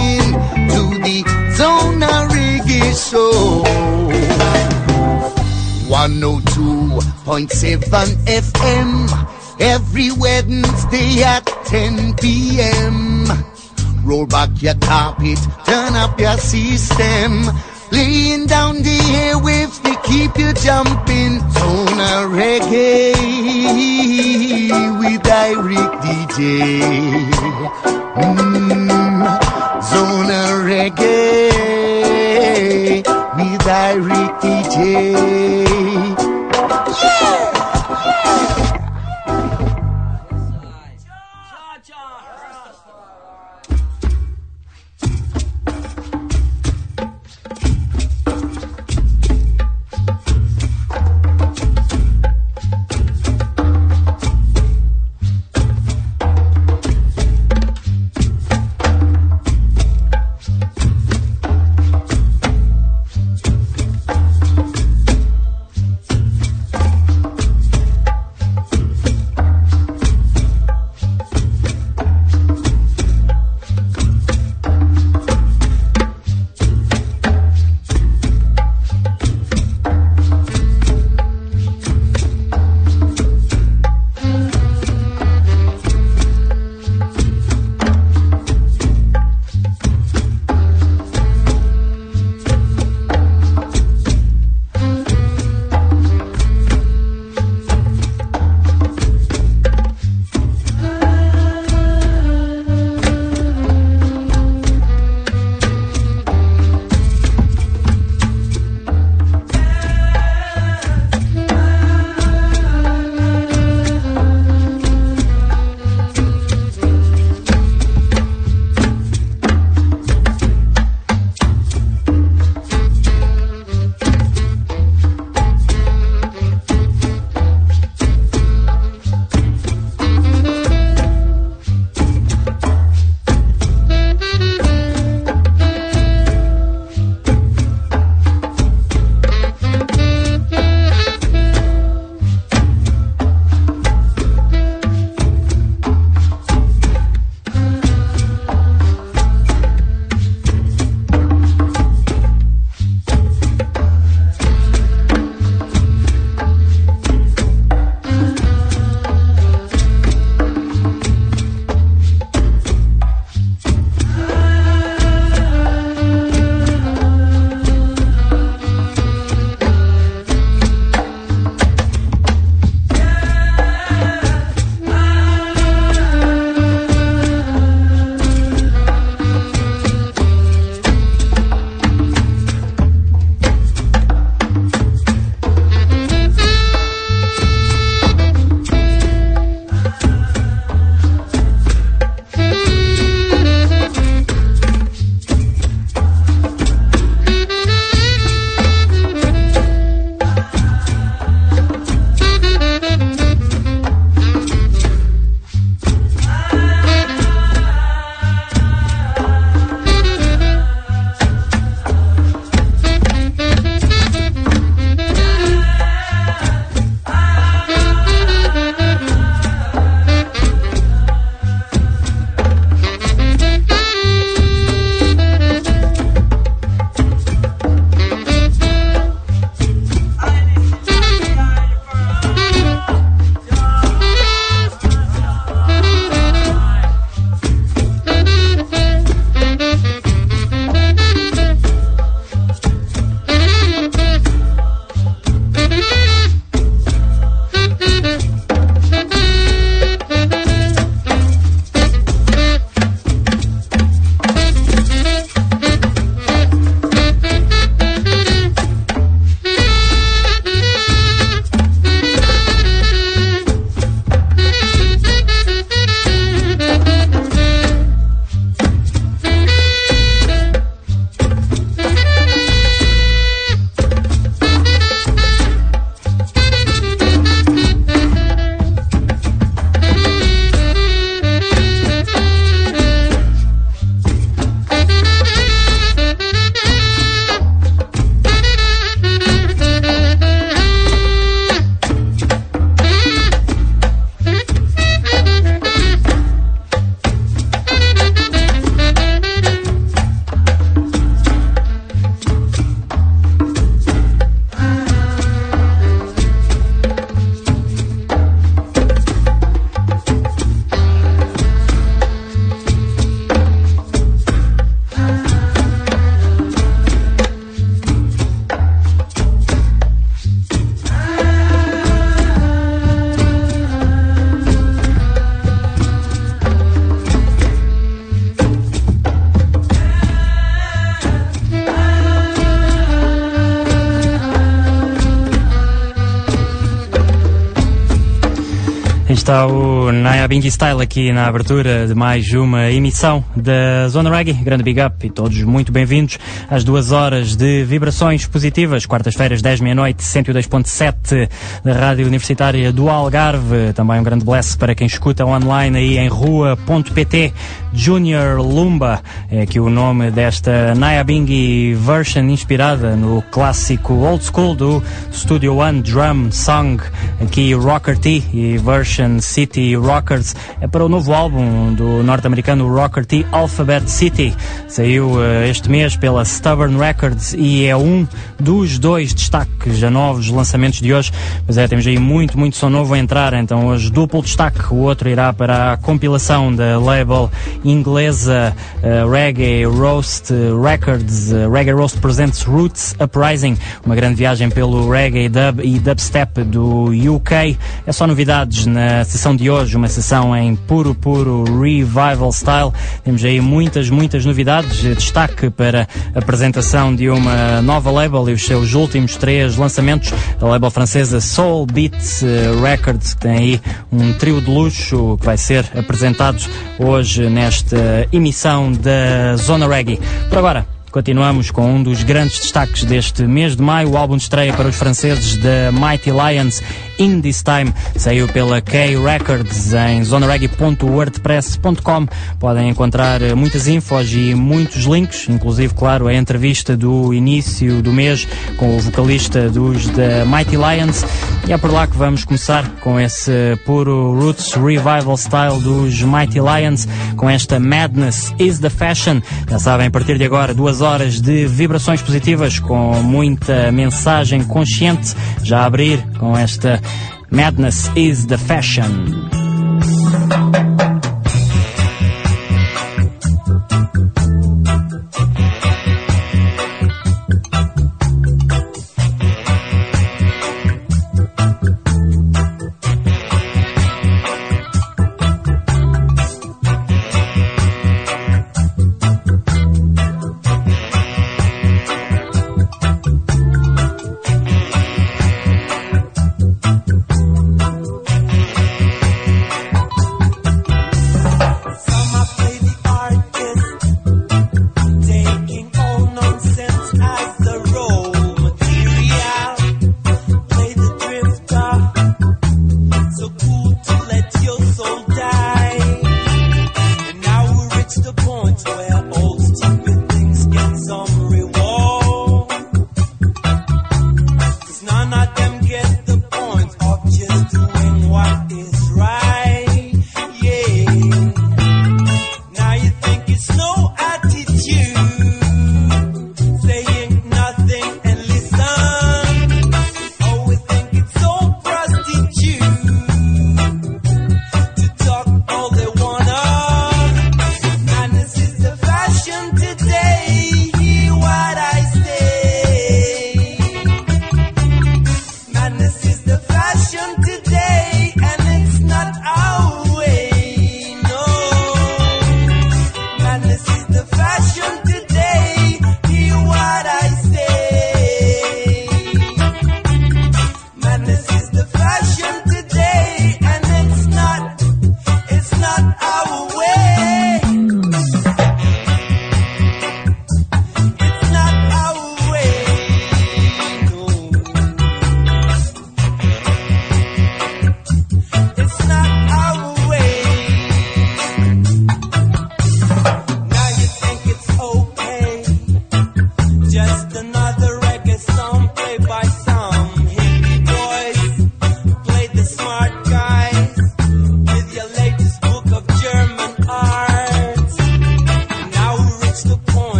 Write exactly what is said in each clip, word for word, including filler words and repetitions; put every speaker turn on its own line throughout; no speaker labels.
in to the Zona Reggae Show. one oh two point seven F M every Wednesday at ten p.m. Roll back your carpet, turn up your system. Laying down the airwaves, they keep you jumping. Zona Reggae with Eric D J. Mm, Zona Reggae with Eric D J. Yeah!
Está o Naya Bingy Style aqui na abertura de mais uma emissão da Zona Reggae. Grande big up e todos muito bem-vindos às duas horas de vibrações positivas. Quartas-feiras, dez meia-noite, cento e dois ponto sete da Rádio Universitária do Algarve. Também um grande bless para quem escuta online aí em rua ponto pt. Junior Lumba é aqui o nome desta Naya Bingy version inspirada no clássico old school do Studio One Drum Song. Aqui Rocker T e version City Rockers é para o novo álbum do norte-americano Rocker T, Alphabet City. Saiu uh, este mês pela Stubborn Records e é um dos dois destaques já novos lançamentos de hoje. Pois é, temos aí muito, muito som novo a entrar, então hoje duplo destaque. O outro irá para a compilação da label inglesa uh, Reggae Roast Records. uh, Reggae Roast presents Roots Uprising, uma grande viagem pelo reggae, dub e dubstep do U K. É só novidades na sessão de hoje, uma sessão em puro, puro revival style. Temos aí muitas, muitas novidades. Destaque para a apresentação de uma nova label e os seus últimos três lançamentos. A label francesa Soul Beats Records, que tem aí um trio de luxo que vai ser apresentado hoje nesta emissão da Zona Reggae. Por agora, continuamos com um dos grandes destaques deste mês de maio, o álbum de estreia para os franceses da Mighty Lions, In This Time, saiu pela K Records. Em zonareggae ponto wordpress ponto com podem encontrar muitas infos e muitos links, inclusive, claro, a entrevista do início do mês com o vocalista dos da Mighty Lions. E é por lá que vamos começar com esse puro Roots Revival Style dos Mighty Lions, com esta Madness is the Fashion. Já sabem, a partir de agora, duas horas de vibrações positivas com muita mensagem consciente, já a abrir com esta Madness is the Fashion.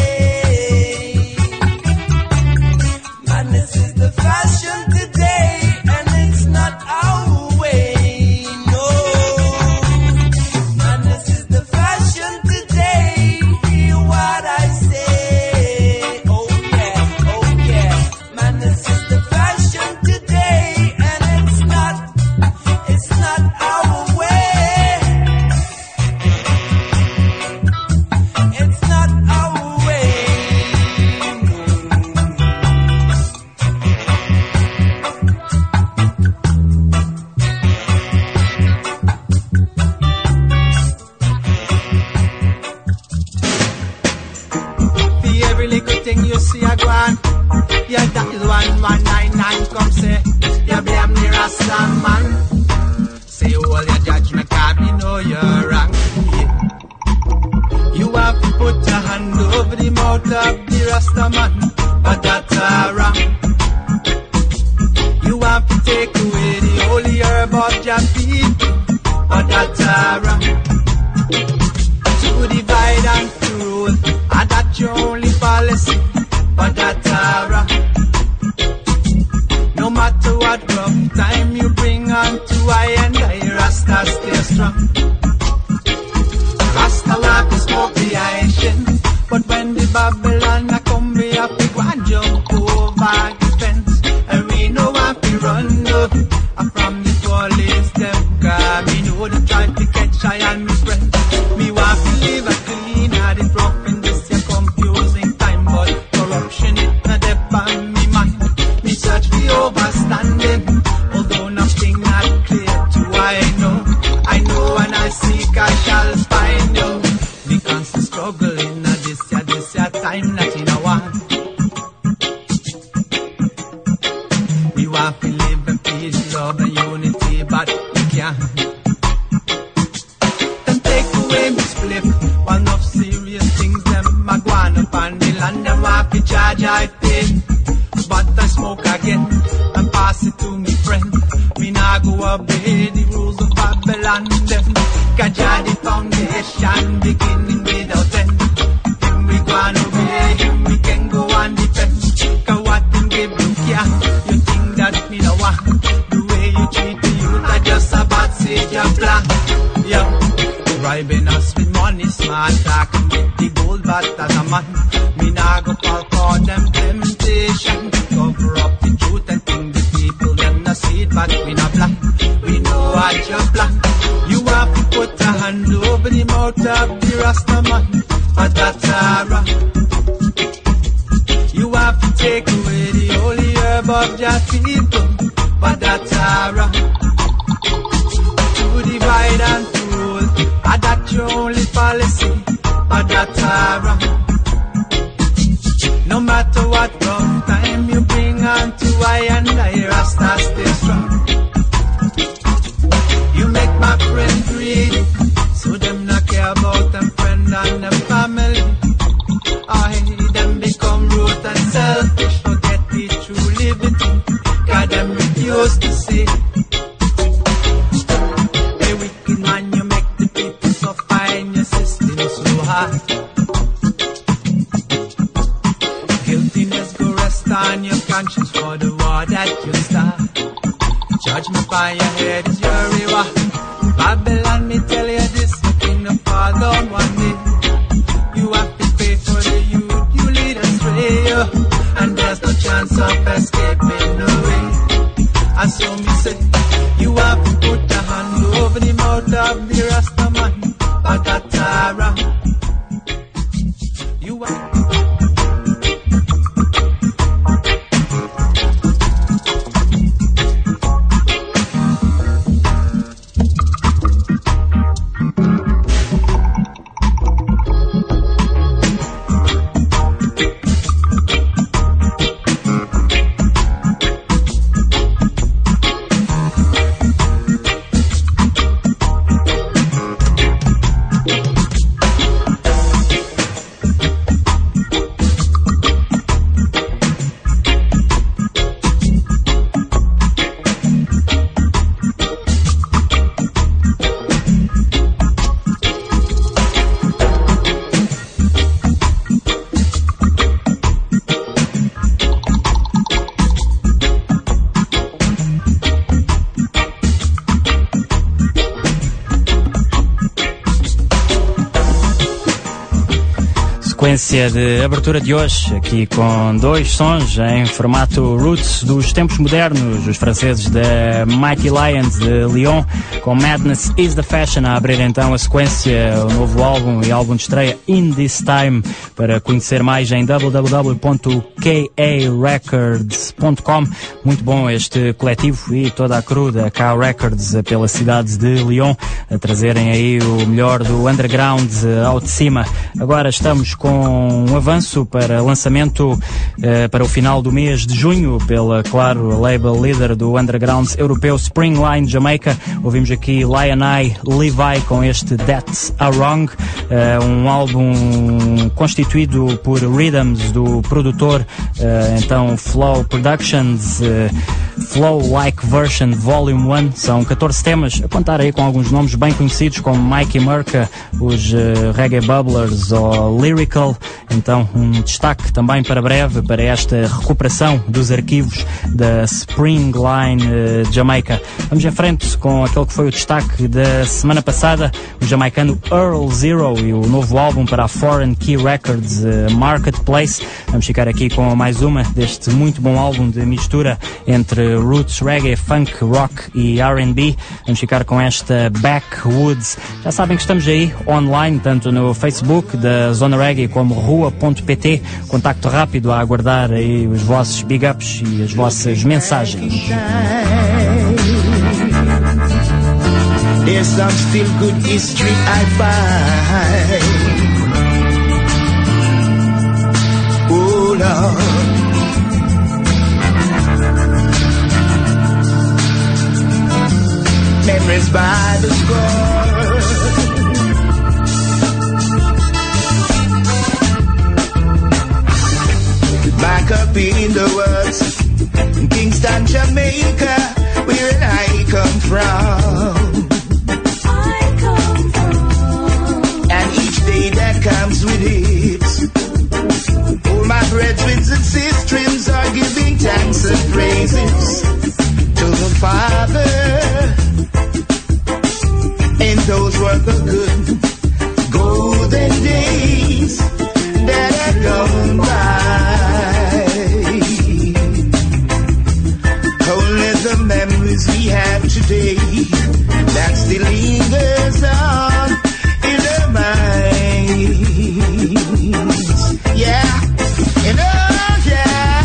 Madness is the fashion today. Yeah, dial one one nine nine, come say, you blame the Rasta man. Say all your judgment card, me know you're wrong. Yeah. You have to put your hand over the mouth of the Rasta man, but that's uh, wrong. You have to take away the holy herb of your people, but that's uh, wrong. To divide and to rule, and that's your only policy, but that's uh, wrong. No matter what rough time you bring on to I and I, Rasta stay strong. Rasta walk is smoke the ancient, but when the Babylon a come, we have to go and jump over the fence. And we know what we run up from the police them, cause me know they try to catch I and me friend. Me want to live a clean, and it rough in this a confusing time, but corruption it not dep on me mind. Me search for overstanding, although nothing not clear to I know. I know when I seek I shall find you, because the struggle in a this ya this ya time that in a one. We want to live in peace, love and unity, but we can't. Then take away me split, one of serious things them a go on up on the land, them want to charge I pay, but I smoke again and pass it to me friend. Me nah go obey the rules of Babylon them, cause Jah the foundation beginning without end. Him we go and obey him, we can go and defend, cause what him give you care, you think that me no want. The way you treat the youth, I just a bad sage your plan. Yeah, bribing us with money, smart talking with the gold, but as a man, me nah go fall for them temptation. Cover up the truth and think the people them not see it, but we not blind. We know what your plan. You have to put a hand over the mouth of the Rasta man, but that's a wrong. You have to take away the holy herb of your people, but that's a wrong. To divide and to rule, and that's your only policy, but that's a wrong. No matter what rough time you bring on to I and I, Rasta stay strong. You make my friend greedy, so them not care about them friend and them family. I them become rude and selfish, forget the true liberty, cause them refuse to see. A wicked man, you make the people suffer in your system so hard. Guiltiness go rest on your conscience for the war that you start. Judgment by your head is your reward. Babylon, me tell you this, the kingdom fall down one day. You have to pay for the youth you lead astray, and there's no chance of escaping the way. And so me say, you have to put a hand over the mouth of the Rasta man, but that's a wrong. You have
sequência de abertura de hoje, aqui com dois sons em formato roots dos tempos modernos, os franceses da Mighty Lions de Lyon, com Madness is the Fashion, a abrir então a sequência, o novo álbum e álbum de estreia In This Time. Para conhecer mais em w w w ponto k a records ponto com. Muito bom este coletivo e toda a crew da K A Records pela cidade de Lyon, a trazerem aí o melhor do underground ao de cima. Agora estamos com com um avanço para lançamento uh, para o final do mês de junho pela, claro, label líder do underground europeu Springline Jamaica. Ouvimos aqui Lion Eye Levi com este That's a Wrong, uh, um álbum constituído por rhythms do produtor uh, então Flow Productions, uh, Flow Like Version Volume um. São catorze temas, a contar aí com alguns nomes bem conhecidos como Mikey Murka, os uh, Reggae Bubblers ou Lyrical. Então um destaque também para breve para esta recuperação dos arquivos da Springline uh, Jamaica. Vamos em frente com aquele que foi o destaque da semana passada, o jamaicano Earl Zero e o novo álbum para a Foreign Key Records, uh, Marketplace. Vamos ficar aqui com mais uma deste muito bom álbum de mistura entre roots, reggae, funk, rock e R and B. Vamos ficar com esta Backwoods. Já sabem que estamos aí online, tanto no Facebook da Zona Reggae como rua ponto pt. Contacto rápido a aguardar aí os vossos big ups e as vossas mensagens.
There's some still good history I find. Oh Lord, memories by the score. Back up in the woods, in Kingston, Jamaica, where I come from. I come from. And each day that comes with it, all my brethren and sisters are giving thanks and praises to the Father. And those were the good golden days that had gone by. Only the memories we have today that still lingers on in our minds. Yeah, and oh yeah,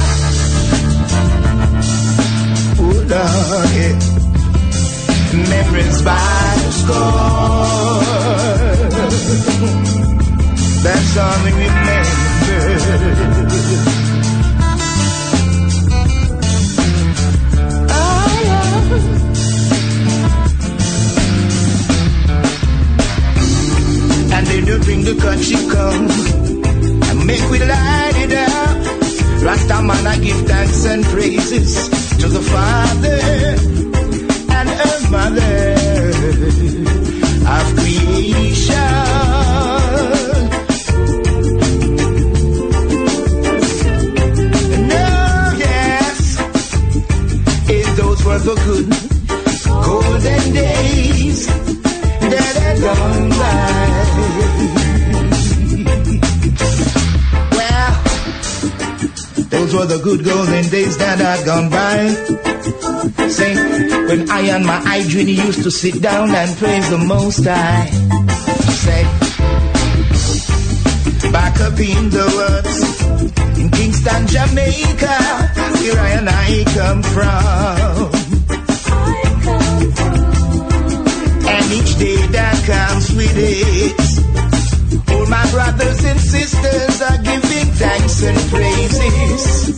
oh Lord, yeah. Memories by the score. That's all we remember. And then you bring the country come and make we light it up. Rasta man, I give thanks and praises to the Father and a Mother of creation. No, yes, if those were the good golden days that had gone by. Well, those were the good golden days that had gone by. Say, when I and my Idrin used to sit down and praise the Most High. Say, back up in the woods, in Kingston, Jamaica, where I and I come from. I come from. And each day that comes with it, all my brothers and sisters are giving thanks and praises.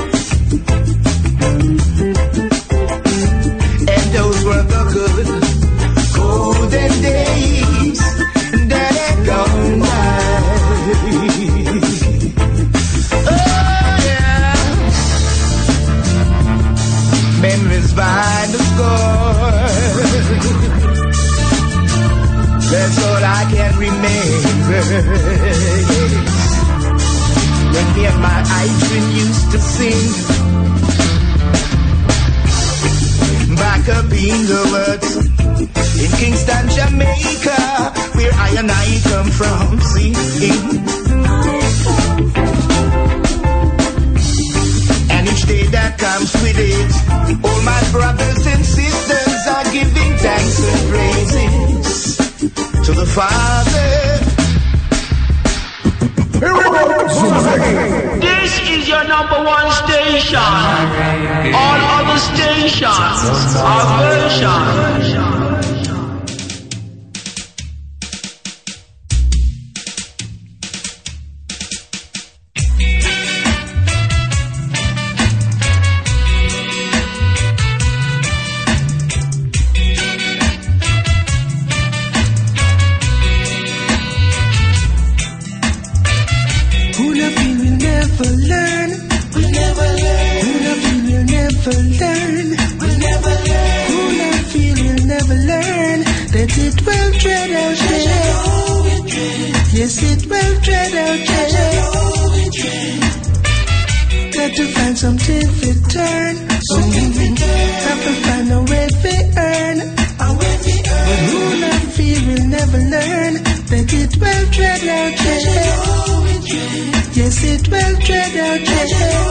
Those were the good golden days that had gone by. Oh yeah, memories by the score. That's all I can remember. When me and my Idrin used to sing. Back up in the woods, in Kingston, Jamaica, where I and I come from. See, and each day that comes with it, all my brothers and sisters are giving thanks and praises to the Father.
This is your number one station. All other stations are version.
Yes, it will dread out there. Got to find something to turn. Something to turn. Have to find a way to earn. A way to earn. But who not feel will never learn. That it will dread out there. Yes, it will dread out there.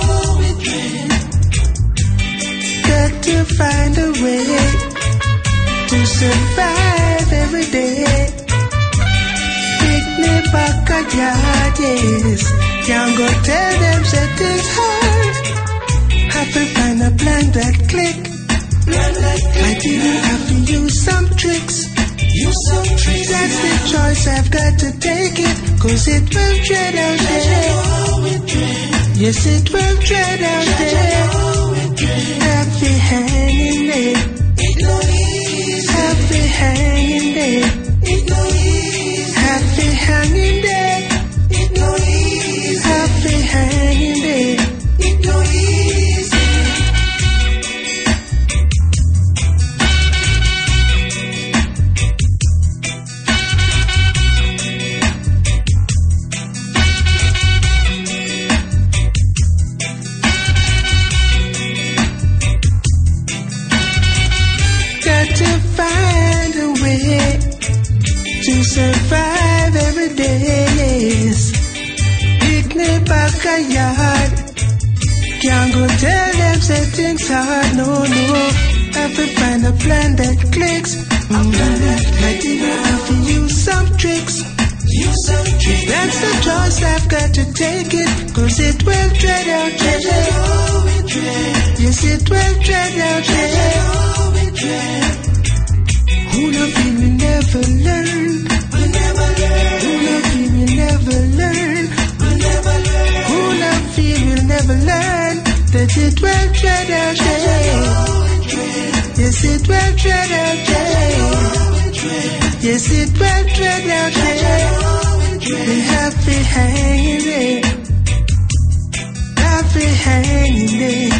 Got to find a way to survive every day. Pick me back a yard, yes. Can't go tell them that it's hard. Have to find a plan that click. I didn't have to use some tricks. Use some tricks. That's the choice, I've got to take it. Cause it will dread out there. Yes, it will dread out there. Happy hanging there. Happy hanging there. Happy hanging there. Happy hanging there. Got to find a way to survive every day, yes. Picnic back a yard. Can't go tell them say things hard, no, no. Have to find a plan that clicks. Mm-hmm. I didn't have to use some tricks. Use some tricks. That's the choice, I've got to take it. Cause it will dread out there. Yes, it will dread out there. Who no feel will never learn. Will never learn. Who no feel will never learn. Will never learn. Who no feel will never learn. That it will dread out there. Yes, it will dread out there. Yes, it will dread out there. We happy hanging there. Happy hanging there.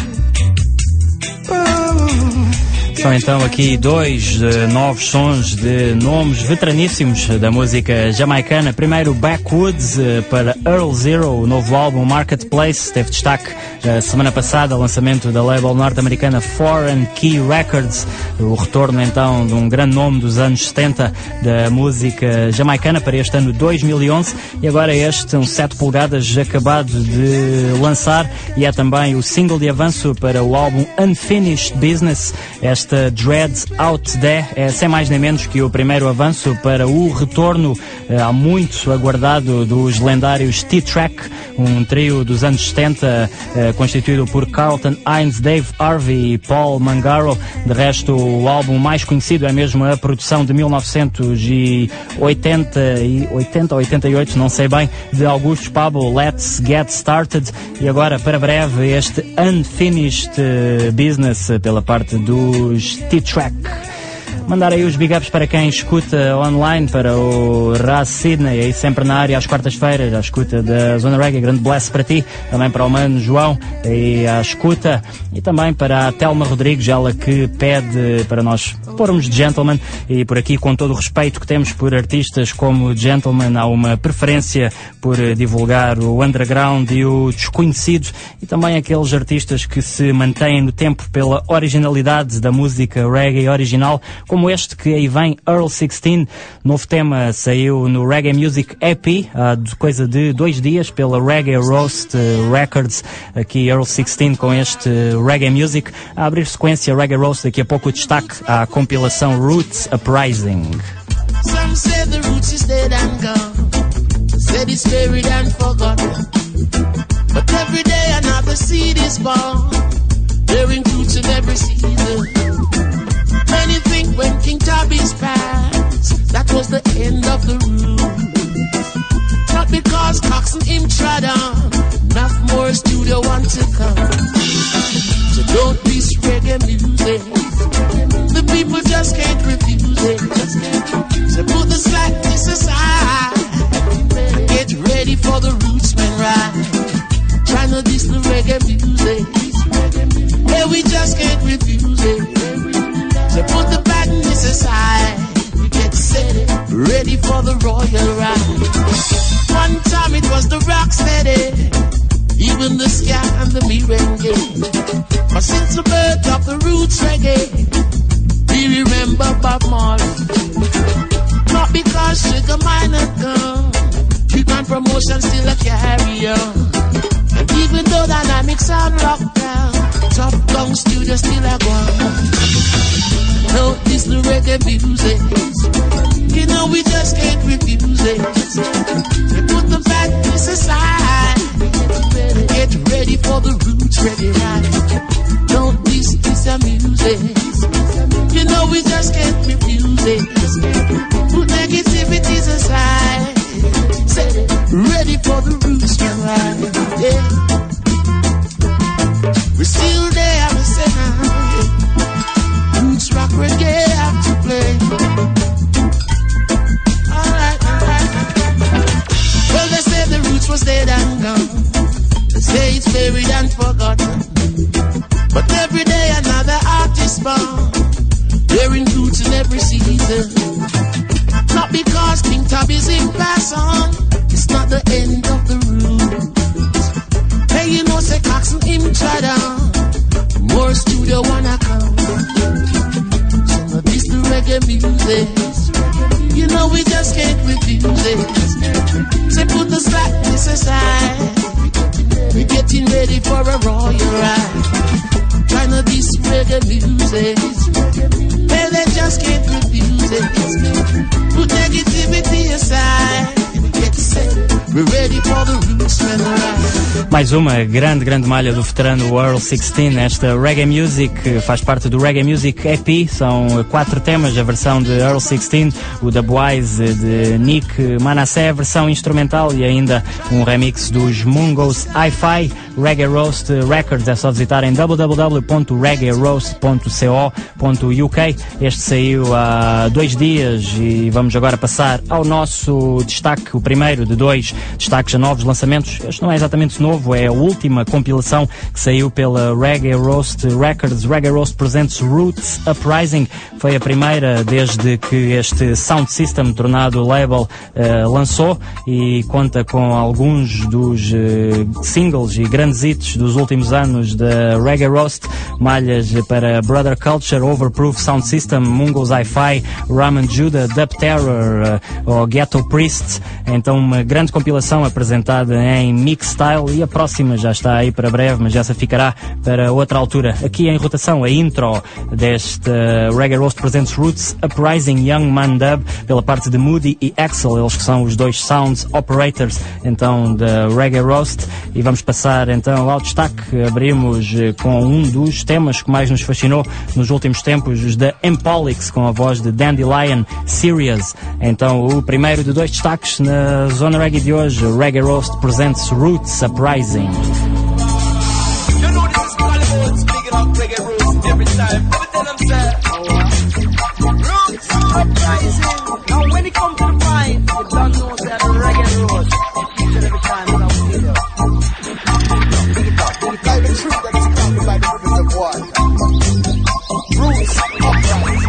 Oh.
São então aqui dois uh, novos sons de nomes veteraníssimos da música jamaicana. Primeiro Backwoods uh, para Earl Zero, o novo álbum Marketplace, teve destaque uh, semana passada, lançamento da label norte-americana Foreign Key Records, o retorno então de um grande nome dos anos setenta da música jamaicana para este ano dois mil e onze, e agora este, um sete polegadas acabado de lançar, e é também o single de avanço para o álbum Unfinished Business. Esta Dread Out There é sem mais nem menos que o primeiro avanço para o retorno eh, há muito aguardado dos lendários T-Track, um trio dos anos setenta eh, constituído por Carlton Hines, Dave Harvey e Paul Mangaro. De resto, o álbum mais conhecido é mesmo a produção de mil novecentos e oitenta e oitenta ou oitenta e oito, não sei bem, de Augusto Pablo, Let's Get Started, e agora para breve este Unfinished Business pela parte dos T-Track. Mandar aí os big ups para quem escuta online, para o Raz Sydney, aí sempre na área às quartas-feiras, à escuta da Zona Reggae, grande bless para ti, também para o Mano João, aí à escuta, e também para a Telma Rodrigues, ela que pede para nós pormos Gentleman, e por aqui, com todo o respeito que temos por artistas como Gentleman, há uma preferência por divulgar o underground e o desconhecido, e também aqueles artistas que se mantêm no tempo pela originalidade da música reggae original, como este que aí vem, Earl sixteen, novo tema saiu no Reggae Music E P, há coisa de dois dias, pela Reggae Roast Records, aqui Earl sixteen com este Reggae Music, a abrir sequência Reggae Roast, daqui a pouco o destaque à compilação Roots Uprising.
Some say the roots is dead and gone, said it's buried and forgotten, but every day another seed is born, bearing fruits in every season. Many think when King Tubby's passed, that was the end of the rule. Not because Cox and him trod on, enough more studio want to come. So don't diss reggae music, the people just can't refuse it. So put the slackness aside, get ready for the rootsman ride. Try not diss the reggae music, yeah, we just can't refuse it. So put the badness aside, we get set ready for the royal ride. promotion still a carry on. And even though dynamics on lockdown, Top Gun Studio still a go on. No, this the reggae music. You know we just can't refuse it. We put the badness aside. Get ready for the roots, ready right. Don't this, this a music. You know we just can't refuse it. Put negativities aside. Say, ready for the roots, right? Yeah. We're still there, we say now. Roots rock reggae have to play. Alright, alright. Well, they say the roots was dead and gone. They say it's buried and forgotten. But every day another artist born, bearing fruits in every season. Not because King Tubby's in pass on, it's not the end of the route. Hey, you know, say Cox and him try down. More studio wanna come. So this the reggae music. You know we just can't refuse it. Say put the slackness aside. We're getting ready for a royal ride. Trying to be reggae music. Hey, they just can't refuse it. Put negativity aside. Get set. We're ready for the roots when right.
Mais uma grande, grande malha do veterano Earl sixteen. Esta Reggae Music faz parte do Reggae Music E P. São quatro temas, a versão de Earl sixteen, o Dubwise de Nick Manasseh, a versão instrumental e ainda um remix dos Mungos Hi-Fi. Reggae Roast Records, é só visitar em w w w ponto reggae roast ponto co ponto u k. Este saiu há dois dias e vamos agora passar ao nosso destaque, o primeiro de dois destaques a novos lançamentos. Este não é exatamente novo, é a última compilação que saiu pela Reggae Roast Records. Reggae Roast Presents Roots Uprising. Foi a primeira desde que este Sound System, tornado label, uh, lançou, e conta com alguns dos uh, singles e grandes hits dos últimos anos da Reggae Roast. Malhas para Brother Culture, Overproof, Sound System, Mungos Hi-Fi, Ramen Judah, Dub Terror uh, ou Ghetto Priests. Então uma grande compilação apresentada em mix style, e a próxima já está aí para breve, mas essa ficará para outra altura. Aqui em rotação a intro deste uh, Reggae Roast Presents Roots Uprising, Young Man Dub, pela parte de Moody e Axel, eles que são os dois sounds operators então da Reggae Roast. E vamos passar então ao destaque. Abrimos uh, com um dos temas que mais nos fascinou nos últimos tempos, os da Empolix, com a voz de Dandelion, Serious. Então o primeiro de dois destaques na Zona Reggae de hoje, Reggae Roast Presents Roots Uprising.
You know this is Hollywood, speaking of Reggae Roast every time, every time I'm sad. Roots Uprising. Now when it comes to the vine, you don't know that Reggae Roast. Each and every time when I was here. Big it up, big it up. Like the truth that is coming by the rivers of water. Roots Uprising.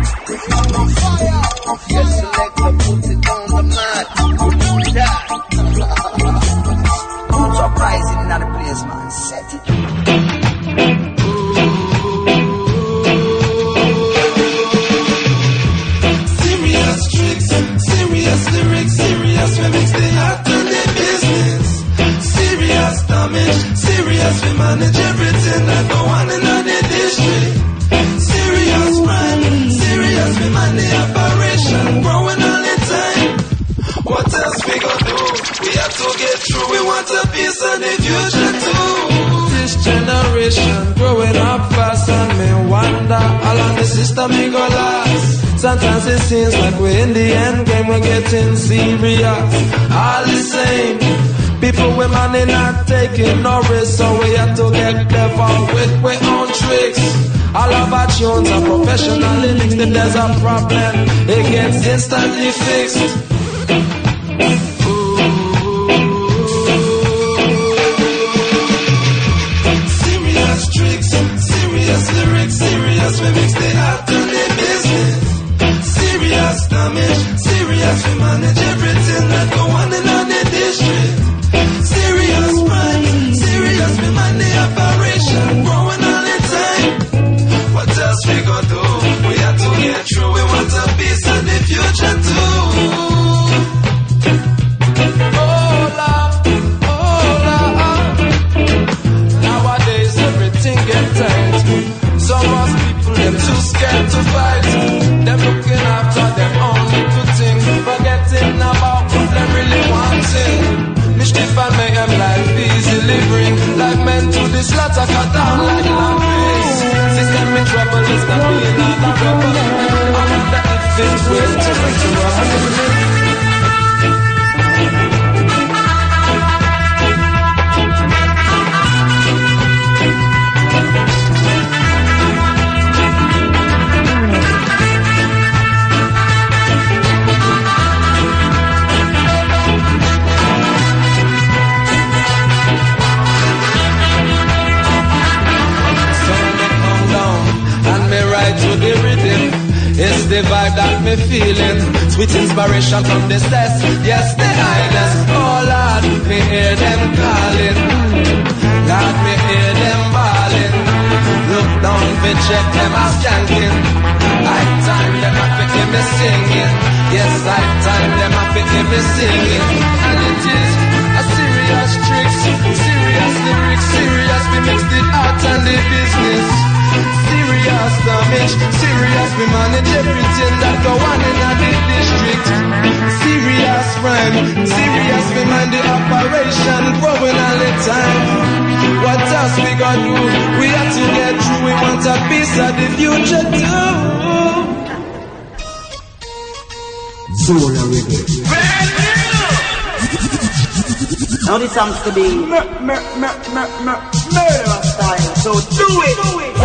Fire. Just select the put it on the mat. Yeah. Roots Uprising in the place, man. Set it. Serious tricks, serious lyrics, serious remix, they have done their business. Serious damage, serious we manage everything that go on in the district. Serious crime, serious we man the operation, growing all the time. What else we gonna do? We have to get through, we want a piece of the future too. This generation growing up fast and me wonder how long the system me go last. Sometimes it seems like we're in the end game, we're getting serious. All the same, people with money not taking no risk, so we have to get clever with our own tricks. All of our tunes are professionally mixed. If there's a problem, it gets instantly fixed. Serious tricks, serious lyrics, serious remix, they have done their business. Serious damage, serious we manage everything that go on in the district. Serious crime, serious we man the operation, growing all the time. What else we gonna do? We have to get through, we want a piece of the future too. me feeling. Sweet inspiration from the cess. Yes, the highness. Oh Lord, me hear them calling. Lord, me hear them bawling. Look down, me check them a skanking. High time, them a fit me singing. Yes, high time, them a fit me singing. And it is a serious trick, serious lyrics, serious we mix the art and the business. Serious damage, serious we manage everything that go on in the district. Serious rhyme, serious we mind the operation growing all the time. What else we gonna do? We have to get through, we want a piece of the future too.
Zola Reggae.
Now this sounds to be murder style, so do it! Do it.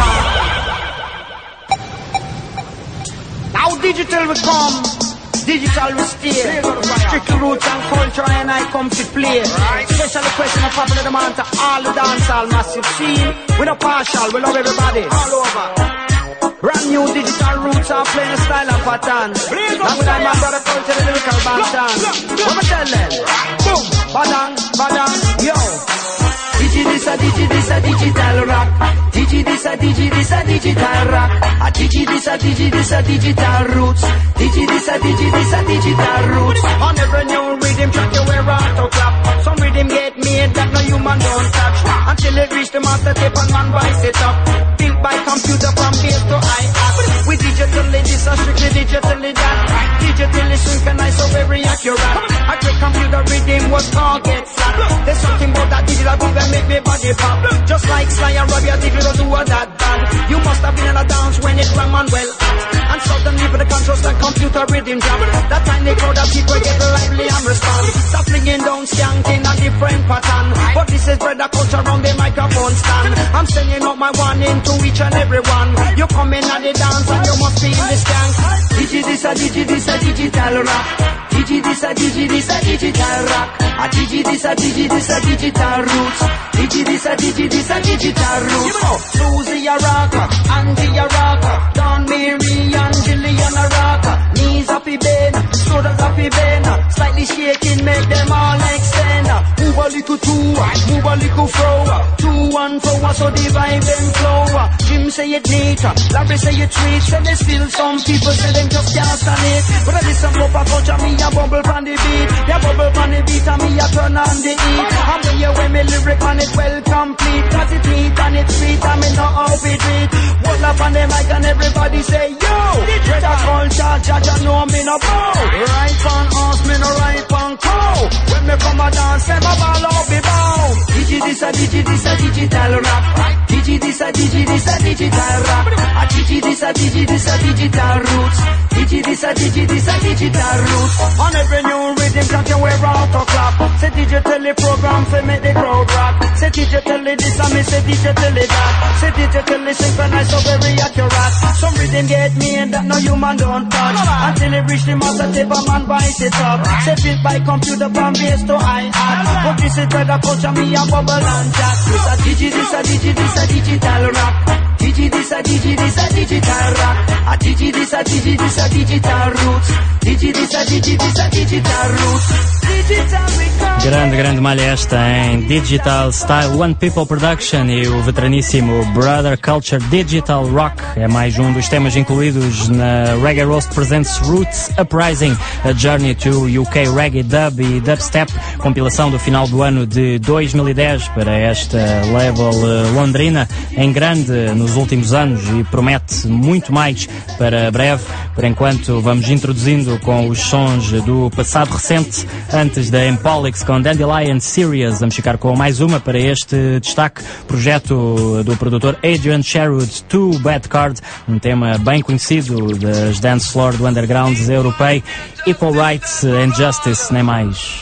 Now digital will come, digital will stay. Strictly roots and culture and I come to play. Special request and a popular demand to all the dancehall massive scene. We're not partial, we love everybody all over. Brand new digital roots are playing a style of pattern. Now with my brother culture, the lyrical bantan. What me tell them? Boom, badang, badang, yo. Digi this a digi this a digital rock. Digi this a digi this a digital rock. A digi this a digi this a digital roots. Digi this a digi this a digital roots. On every new rhythm track you wear auto clap. Some rhythm get made that no human don't touch. Until it reach the master tape and man buys it up. Built by computer from base to iPad. We digitally this and strictly digitally that. Digitally synchronized so very accurate. A great computer rhythm was target flat. There's something about that digital book that make me body pop. Just like Sly and Robbie, I think you don't do all that bad. You must have been in a dance when it rang man well hot. And suddenly for the controls that computer rhythm jam. That tiny crowd of people get lively and respond. Stop flinging down skanking a different pattern. But this is brother culture around the microphone stand. I'm sending out my warning to each and every one. You come in at the dance and you must feel the skank. Digi this a digi this a digital rock. Digi this a digi this a digital rock. A digi this a digi this a digital roots. Digi this a digi this a digital roots. Susie a rocker, Angie a rocker, Don Mary and Gillian a rocker. Knees up i bend, shoulders up i bend. Slightly shaking make them all extend. Move a little to, move a little fro. Two and four so the vibe them flow. Jim say it neat, Larry say it sweet. And there's still some people say them just can't stand it. But I listen up a culture, me a bubble from the beat. Ya bubble from the beat and me a turn on the heat. And when you wear me lyric and it well complete. Cause it neat and it's sweet and me know how we do it. Hold up on the mic and everybody say yo. Red a culture, Jaja know me no bow. Right on us, me no right on cow. When me come a dance, them a ball out be bow. Digi this a digi this a digital rap. Digi this a digi this a digital rap. A digi this a digi this a digital roots. Digi this a digi this a digital roots. On every new rhythm track you wear auto clap. Say digitally program for make the crowd rock. Say digitally this and me say digitally that. Say digitally synchronized so very accurate. Some rhythm get made that no human don't touch. Until it reach the master tape a man buys it up. Say built by computer from base to iPad. But this is where the culture me a bubble and chat. This a digi this a digi this a digital rock. Digi this a digi this a digital rock. A digi this a digi this a digital roots. Digi this a digi this a digital roots. Digital record.
Grande, grande malha esta em Digital Style One People Production e o veteraníssimo Brother Culture Digital Rock é mais um dos temas incluídos na Reggae Roast Presents Roots Uprising, A Journey to U K Reggae Dub e Dubstep, compilação do final do ano de dois mil e dez para esta label londrina, em grande nos últimos anos e promete muito mais para breve. Por enquanto vamos introduzindo com os sons do passado recente, antes da Empolix com Dandelion Serious. Vamos ficar com mais uma para este destaque, projeto do produtor Adrian Sherwood, Two Bad Card, um tema bem conhecido das dance floor do underground europeu. Equal Rights and Justice, nem mais.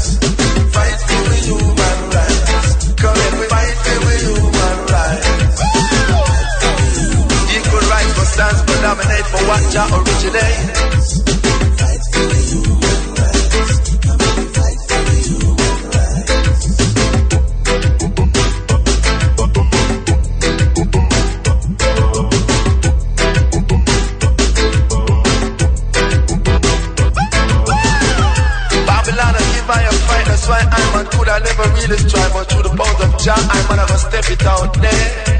Fight for the human rights. predominate for what Jah originates.
That's why I'm man could I never really strive, but through the powers of Jah, I'm man I gonna step it out there.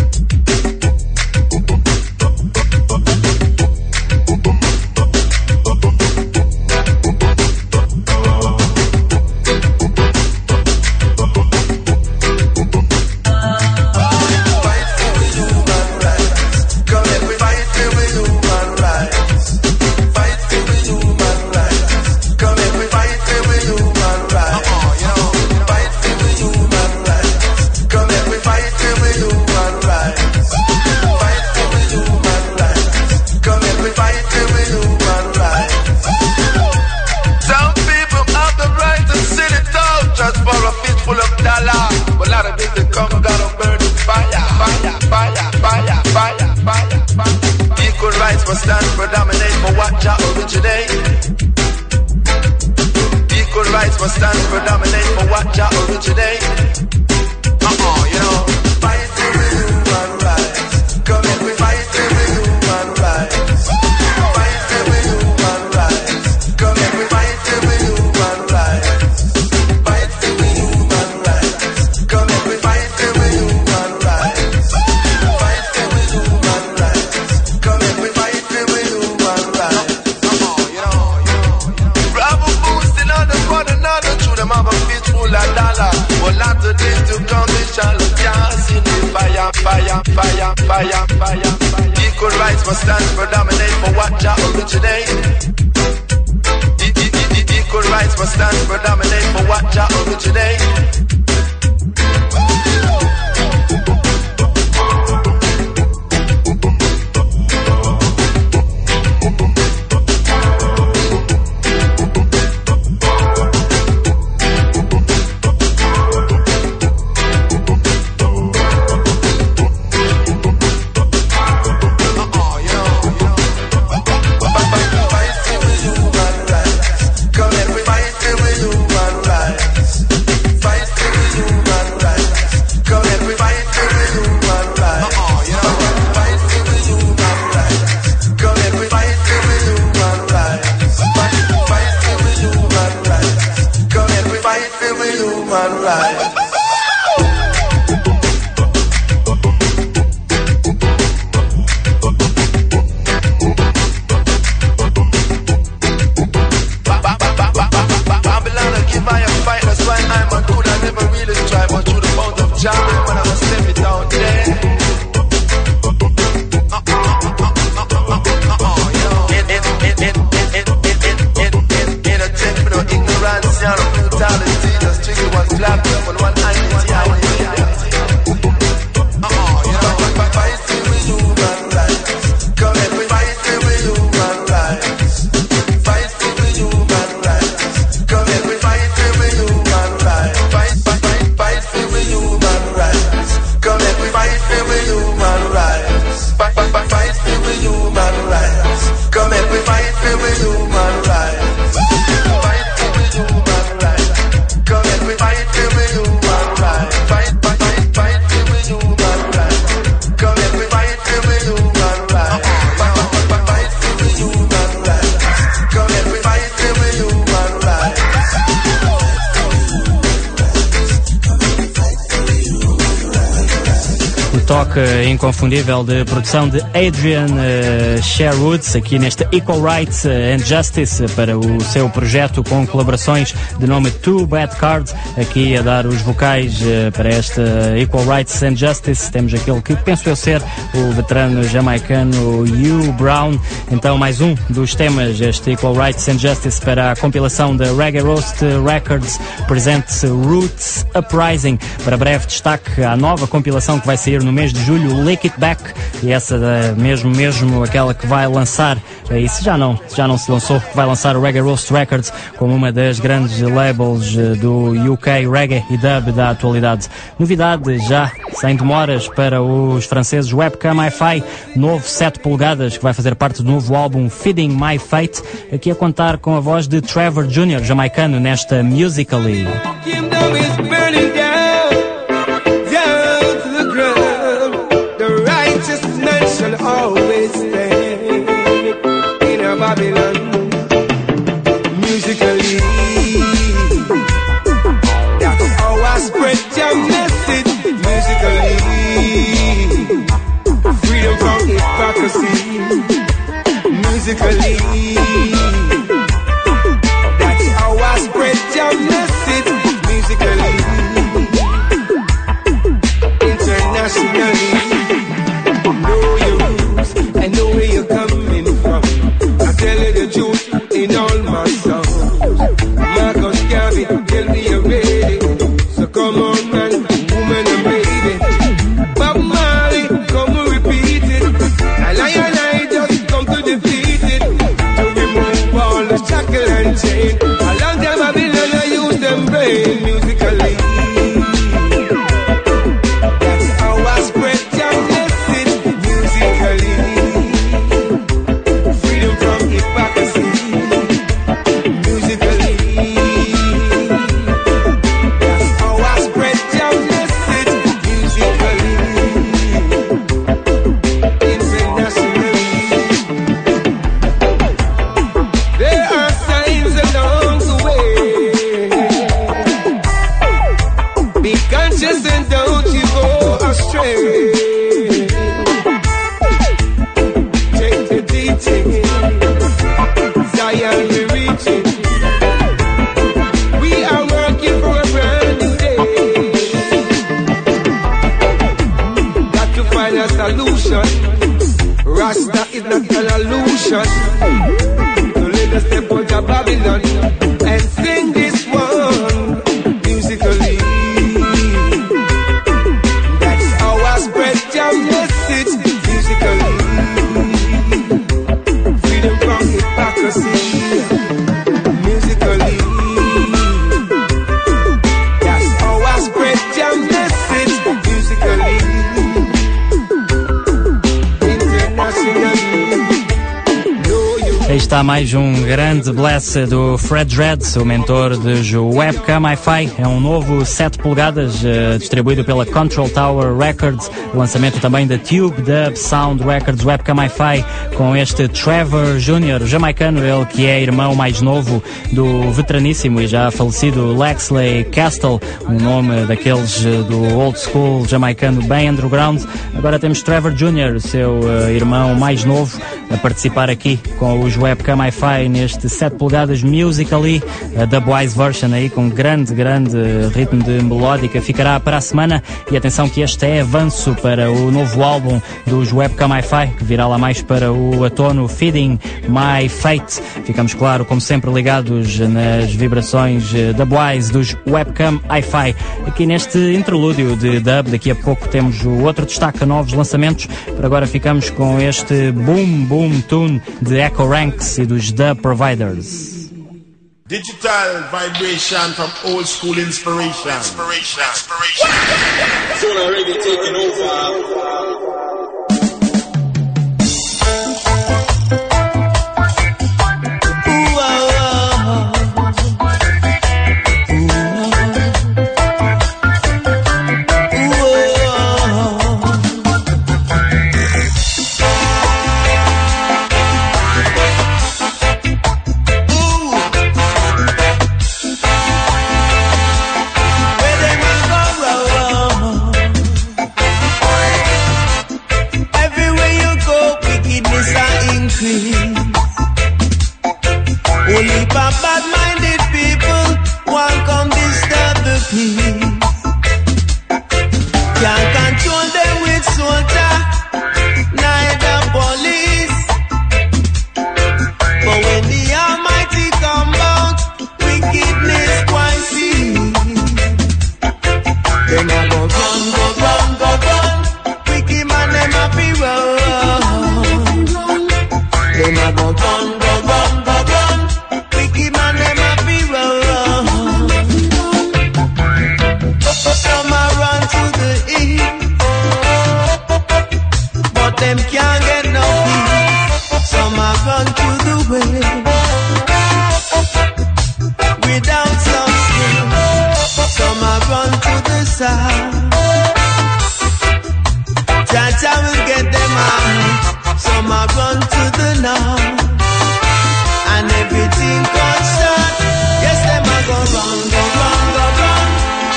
Must stand for dominate for what Jah originate. Equal rights must stand for dominate for what Jah originate. Uh-uh, you know. Fight for the human rights. Come in, we fight for the human rights. Fight for the human rights. Come in, we fight for the human rights. Fight for the human rights. Come in, we fight for the human rights. Fight for the human rights. Come in, we fight. But lots of days to come, we shall dance in the fire, fire, fire, fire, fire. Equal rights must stand for dominate for what Jah originate. Equal rights must stand for dominate for what Jah originate.
Toque inconfundível de produção de Adrian uh, Sherwoods aqui neste Equal Rights and Justice para o seu projeto com colaborações de nome Two Bad Cards, aqui a dar os vocais uh, para esta Equal Rights and Justice. Temos aquele que penso eu ser o veterano jamaicano Hugh Brown. Então mais um dos temas, este Equal Rights and Justice para a compilação da Reggae Roast Records presente Roots Uprising. Para breve destaque à nova compilação que vai sair no mês de julho, Lick It Back, e essa da, mesmo, mesmo aquela que vai lançar, e se já não, já não se lançou, que vai lançar o Reggae Roast Records como uma das grandes labels do U K Reggae e Dub da atualidade. Novidade já, sem demoras, para os franceses Webcam Hi-Fi, novo sete polegadas que vai fazer parte do novo álbum Feeding My Fate, aqui a contar com a voz de Trevor Júnior, jamaicano, nesta Musically.
Always stay in a Babylon. Musically, that's how I spread your message. Musically, freedom from hypocrisy. Musically, that's how I spread your message. Musically, internationally. I know where you're coming from. I tell you the truth in all my songs. Marcus Garvey, tell me you're ready. So come on, man, woman and baby. Bob Marley, come and repeat it. And I and I just come to defeat it. To remove all the shackle and chain. A long time I've been and I use them brain musically. That's how I spread your message musically. Rasta is not an illusion. So let us step out of Babylon and sing this one musically. That's how I spread your message musically. Freedom from hypocrisy musically. That's how I spread your message musically.
Aí está mais um grande bless do Fred Dredd, o mentor dos Webcam Hi-Fi. É um novo sete polegadas uh, distribuído pela Control Tower Records, lançamento também da Tube Dub Sound Records. Webcam Hi-Fi com este Trevor Júnior, jamaicano, ele que é irmão mais novo do veteraníssimo e já falecido Lexley Castle, um nome daqueles uh, do old school jamaicano bem underground. Agora temos Trevor Júnior, seu uh, irmão mais novo, a participar aqui com os Webcam Hi-Fi neste sete polegadas Musically, a Dubwise version aí com grande, grande ritmo de melódica. Ficará para a semana e atenção que este é avanço para o novo álbum dos Webcam Hi-Fi, que virá lá mais para o outono, Feeding My Fate. Ficamos, claro, como sempre, ligados nas vibrações Dubwise dos Webcam Hi-Fi. Aqui neste interlúdio de dub, daqui a pouco temos o outro destaque a novos lançamentos. Por agora ficamos com este Boom Boom Tune de Echo Ranks e dos Dub Providers.
Digital vibration from old school inspiration. Inspiration, inspiration. Solar reggae taking over.
Only bad-minded people want come disturb the peace. Can't control them with soldier, neither police. But when the Almighty come out, wickedness quite cease. Then I go run, go run, go run, wicked
go run, go run, go run. Wicked man them a be run. Some a run to the east, but them can't get no peace. Some a run to the west, without some skill. Some a run to the south. Jaja will get them out. Some a run to the north, and everything got shut. Yes, them a go run, go run, go run.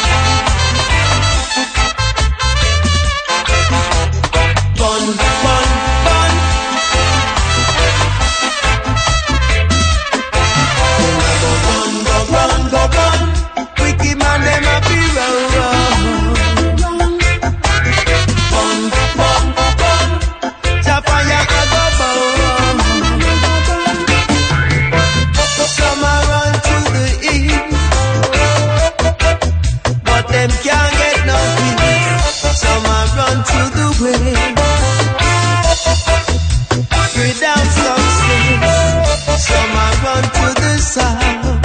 Bun, bun, bun. Them a go run, go run, go run. Wicked man, them a be run, run. Bun, bun, bun. Jafaya a go burn. Some a run to the east, but them can't get no peace. Some a run to the west, without some skill. Some a run to the south.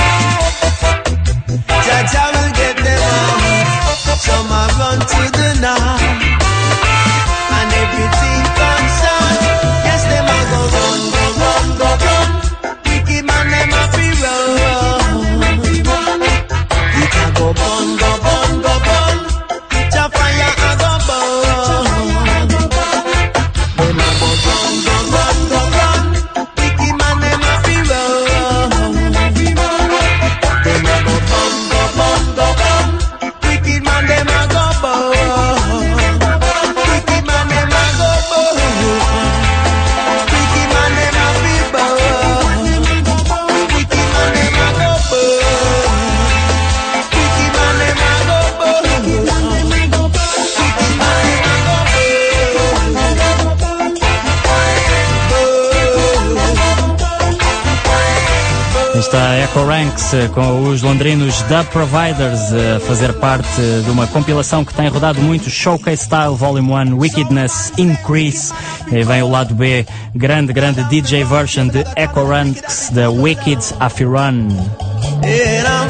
Jaja will get them out. Some a run to the north, and everything comes out. Yes, them a go run, go run, go run. Wicked man them a be run. It a go burn, go burn, go burn. Jafaya a go burn. Them a go run, go run, go run. Wicked man them a be run. Them a go burn, go burn, go burn. Wicked man them a go burn. Wicked man them a go burn. Wicked man them a be burn. Wicked man them a go burn. Wicked man them a go burn. Wicked man them a go
Está Echo Ranks eh, com os londrinos The Providers a fazer parte de uma compilação que tem rodado muito, Showcase Style Volume one, Wickedness Increase. E vem o lado B, grande, grande D J version de Echo Ranks, The Wicked Afirun.
You know,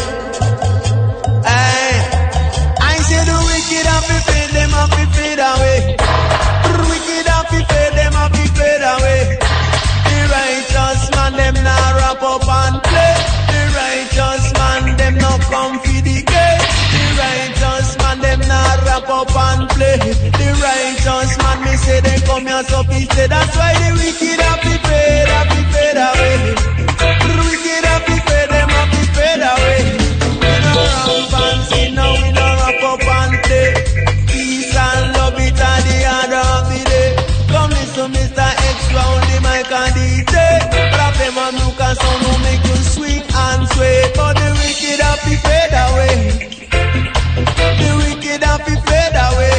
I, I say the wicked have to fade, them have to fade away. Wicked have to fade, them have to fade away. The righteous man, them now wrap up and play. The righteous man, them no come for the gate. The righteous man, them now wrap up and play. The righteous man, me say they come here so peace. That's why the wicked have to fade, have to fade away. The wicked have to fade, them have to fade away. We no wrong fancy, no we no wrap up and play. Peace and love it at the end of the day. Come listen, Mister Extra, only mic and D J. Rap them and look and sound will make you sweet and sway. But the wicked have to fade away. The wicked have to fade away.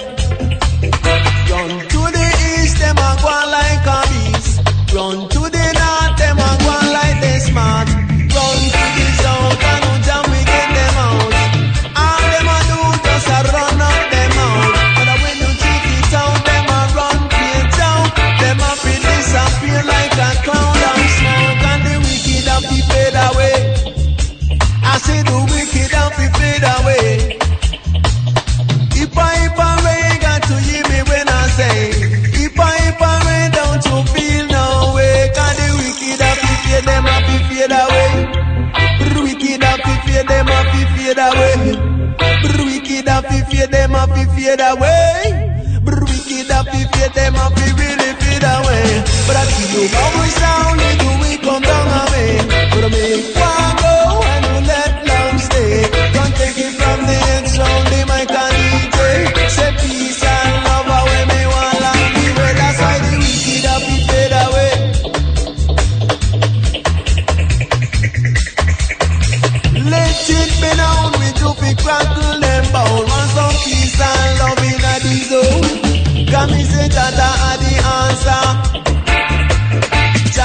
Run to the east, them a go on like a beast. Run to the north, them a go on like they smart. Run to the south, and no jam we get them out. All them a do just a run up them out. But when you check it out, them a run clean down. Them a be disappear like a cloud of smoke. And the wicked have to fade away. I say the wicked have to fade away. If I, if I rain, got to hear me when I say, if I, if I rain, don't you feel no way. Cause the wicked have to fade, them have to fade away. Wicked have to fade, them have to fade away. Wicked have to fade, them have to fade away. Wicked have to fade, them have to really fade away. But I see you how we sound, we do we come down away. But I make one go and you let love stay. Don't take it from the edge, only my can D J. Say peace and love away, me one long the way. That's why the wicked have to fade away. Let it be known, we do fi crackle them bowl. Want some peace and love in a the zone. Come me say Jaja are the answer.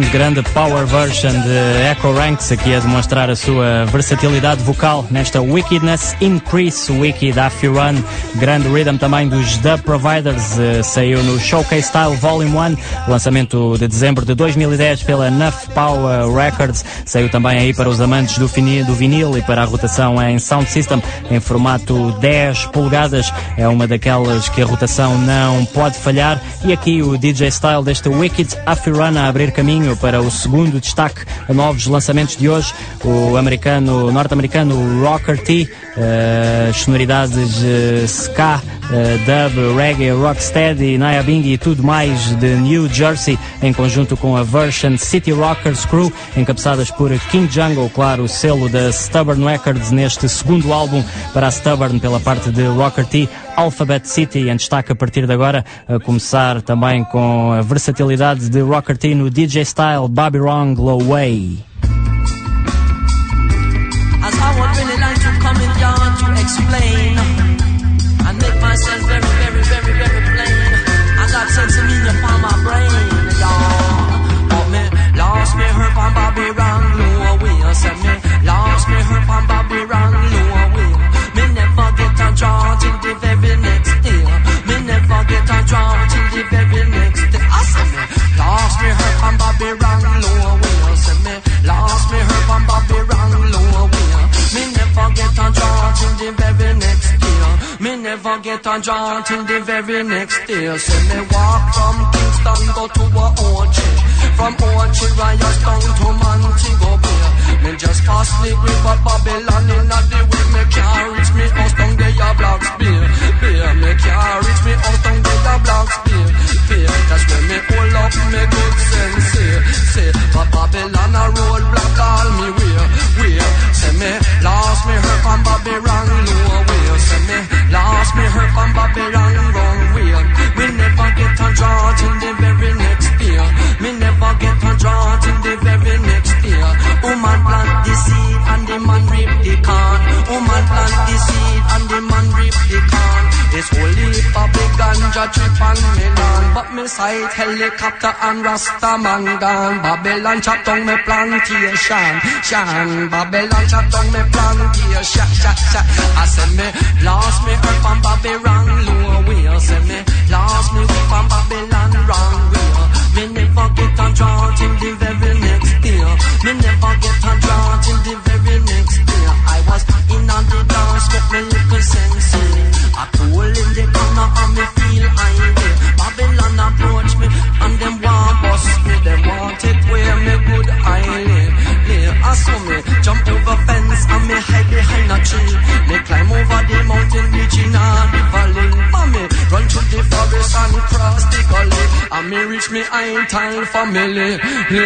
grande power version de Echo Ranks, aqui a demonstrar a sua versatilidade vocal nesta Wickedness Increase, Wicked After Run, grande rhythm também dos The Providers, uh, saiu no Showcase Style Volume um, lançamento de dezembro de dois mil e dez pela Enough Power Records, saiu também aí para os amantes do vinil, do vinil e para a rotação em Sound System em formato dez polegadas, é uma daquelas que a rotação não pode falhar, e aqui o D J Style deste Wicked After Run a abrir caminho para o segundo destaque a novos lançamentos de hoje, o americano, norte-americano Rocker T, uh, sonoridades uh, ska, uh, dub, reggae, rocksteady, Nyabinghi e tudo mais de New Jersey, em conjunto com a Version City Rockers Crew, encabeçadas por King Jungle, claro, o selo da Stubborn Records neste segundo álbum para a Stubborn pela parte de Rocker T, Alphabet City, em destaque a partir de agora, a começar também com a versatilidade de Rocker T no D J Style, Bobby Wrong, Low Way.
As I would really like to come in down to explain and make myself very, very, very, very plain. I got sense of meaning upon my brain, y'all. But me lost me hurt on Bobby Wrong, Low Way. Said me lost me hurt on Bobby Wrong, Low Way. Me never get a draw till the very next day. Me never get a draw till the very next day. I said me lost me hurt on Bobby Wrong, Low Way. I said me lost me hurt on Bobby Wrong, Low Way. Me never get a draw till the very next day. Me never get a draw till the very next day. Say me walk from Kingston go to a Orchard, from Orchard Riot down to Montego Bay. Me just pass the river Babylon in a the way. Me can't reach me house down there a blocks beer, beer. Me can't reach me house down there a blocks beer, beer. That's when me pull up me good sense, say, say. But Babylon a roadblock all me way, way. Say me lost me hurt from Bobby Wrong, Low Way. Say me lost me hurt from Bobby Wrong, wrong way. Me never get a draw till the very next day. Me never get a draw till the very next day. Woman plant the seed and the man reap the corn. Woman plant the seed and the man reap the corn. This whole heap of big ganja trip and me land, but me sight helicopter and Rasta man gone. Babylon chop down me plantation, shan. Babylon chop down me plantation, shan, shan. I said me lost me earth from Bobby Wrong, Low Way. I said me lost me weep from Babylon wrong way. Me never get a draw till the very next day. Me never get a draw till the very next day. I was in on the dance, get me little sense. I cool in the corner and me feel irate. Babylon approach me and them want bust me. Them want take away me good eyelid. I saw me jump over fence and me hide behind a tree. Me climb over the mountain reaching on the valley. Mommy run through the forest and cross the gully. And me reach me ain't time family.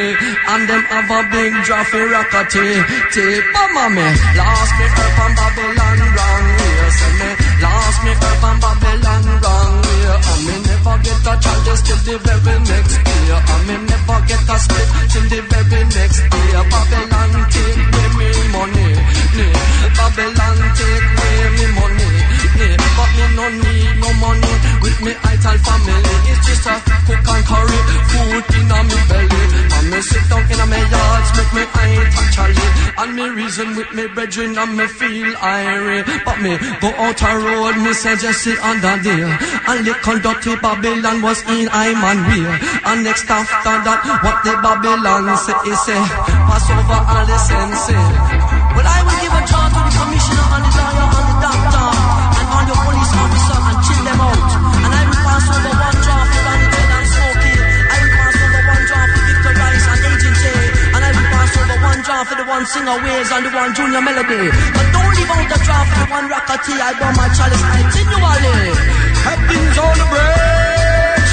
And them have a big draft for rockety. But mommy lost me up on Babylon wrong way. Say me lost me up on Babylon wrong way. And me never get a chance till the very next day. And me never get a split till the very next day. Babylon take away me money, nee. Babylon take away me money, nee. But me no need no money with me ital family. It's just a cook and curry, food in a me belly. And me sit down in a me yards, make me eye actually. And me reason with me brethren and me feel irie. But me go out a road, me say just sit under there. And the conducty Babylon was in I man way. And next after that, what the Babylon say is say, pass over all the sense. But I will give a charge to the commissioner and the lawyer and the doctor and all the police officer and chill them out. And I will pass over one job for Randy and Smokey. I will pass over one job for Victor Rice and Agent J. And I will pass over one job for the one singer Waves and the one Junior Melody. But don't leave out the job for the one Rocker T. I burn my chalice continually. Heavens on the bridge.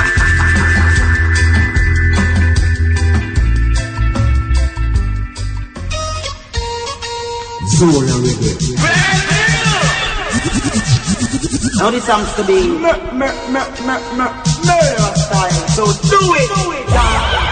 Zola Reggae.
Now this sounds to be murder style, so do it! Do it. Yeah.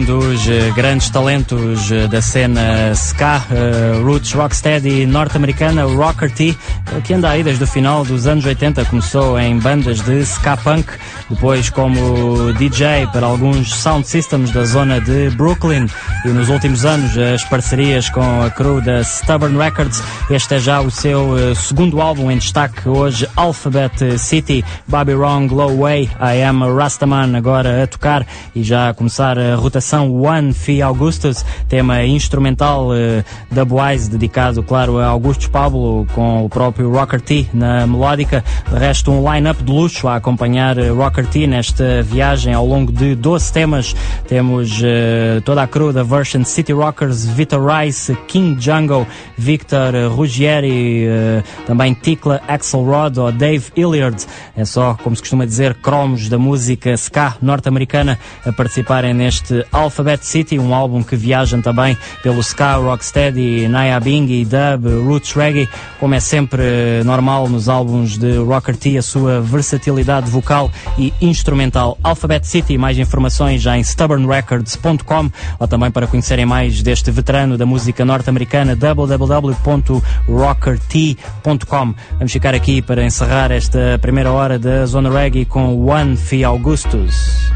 dos uh, grandes talentos uh, da cena ska, uh, roots rocksteady norte-americana, Rocker T, uh, que anda aí desde o final dos anos oitenta, começou em bandas de ska punk, depois como D J para alguns sound systems da zona de Brooklyn, e nos últimos anos as parcerias com a crew da Stubborn Records. Este é já o seu uh, segundo álbum em destaque hoje, Alphabet City, Bobby Wrong, Low Way, I Am a Rastaman agora a tocar, e já a começar a rotação One Fi Augustus, tema instrumental uh, dubwise dedicado, claro, a Augustus Pablo, com o próprio Rocker T na melódica. De resto, um line-up de luxo a acompanhar uh, Rocker T nesta viagem ao longo de doze temas. Temos uh, toda a crew da Version City Rockers, Vitor Rice, King Django, Victor uh, Ruggieri, uh, também Tikla, Axel Rod ou Dave Hilliard. É só, como se costuma dizer, cromos da música ska norte-americana a participarem neste Alphabet City, um álbum que viajam também pelo ska, rocksteady, Naya Bingi, dub, roots reggae, como é sempre normal nos álbuns de Rocker T, a sua versatilidade vocal e instrumental. Alphabet City, mais informações já em stubborn records ponto com, ou também para conhecerem mais deste veterano da música norte-americana, w w w ponto rocker t ponto com. Vamos ficar aqui para encerrar esta primeira hora da Zona Reggae com One Fi Augustus.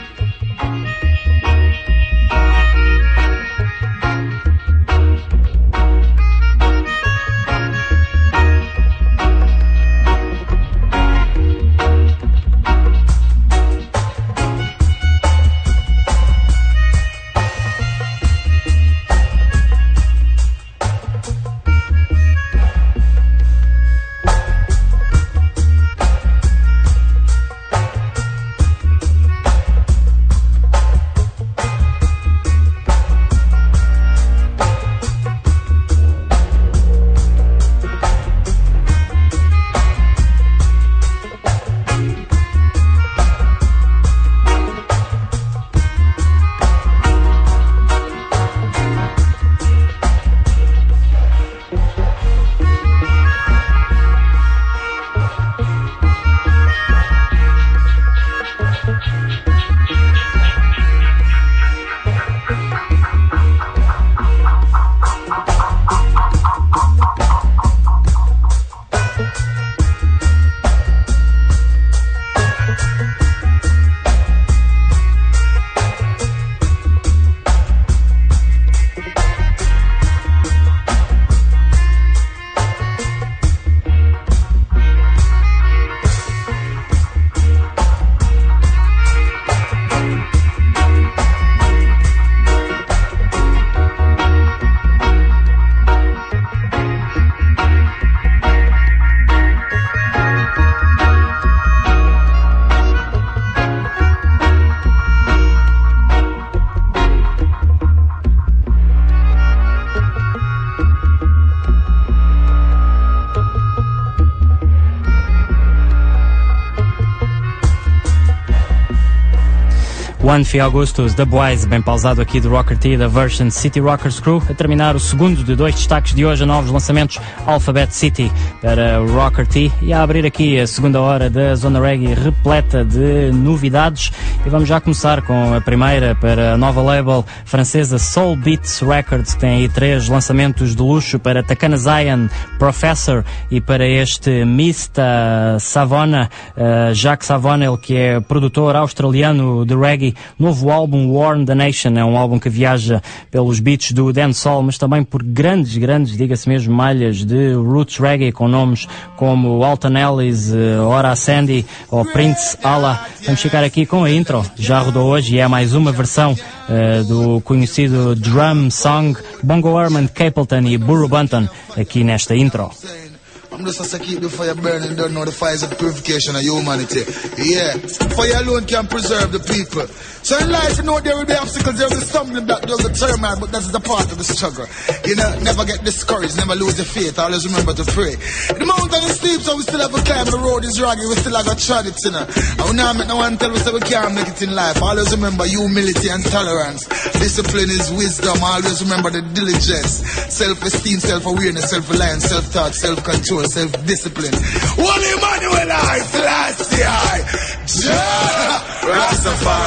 One Fi Augustus, Dubwise, bem pausado aqui do Rocker T da Version City Rockers Crew, a terminar o segundo de dois destaques de hoje a novos lançamentos, Alphabet City para o Rocker T, e a abrir aqui a segunda hora da Zona Reggae repleta de novidades. E vamos já começar com a primeira para a nova label francesa Soul Beats Records, que tem aí três lançamentos de luxo para Takana Zion, Professor, e para este Mista Savona, uh, Jacques Savona, ele que é produtor australiano de reggae. Novo álbum Warn the Nation, é um álbum que viaja pelos beats do dancehall, mas também por grandes, grandes, diga-se mesmo, malhas de roots reggae, com nomes como Alton Ellis, uh, Ora Sandy ou Prince Allah. Vamos ficar aqui com a intro, já rodou hoje e é mais uma versão uh, do conhecido drum song Bongo Herman, Capleton e Burro Bunton aqui nesta intro.
I'm just a keep the fire burning, don't know the fires of purification of humanity. Yeah, fire alone can preserve the people. So in life, you know, there will be obstacles, there will be stumbling block, there will be turmoil, but that's the part of the struggle. You know, never get discouraged, never lose your faith, always remember to pray. The mountain is steep, so we still have a climb, the road is rugged, we still have a trod it, you know. And we now make no one tell us that we can't make it in life. Always remember humility and tolerance. Discipline is wisdom, always remember the diligence. Self-esteem, self-awareness, self-reliance, self-thought, self-control, self-discipline. One Emmanuel I, Selassie I, Jah Rastafari.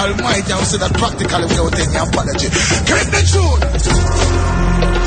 almighty, I will say that practically without any apology. Clip the tune!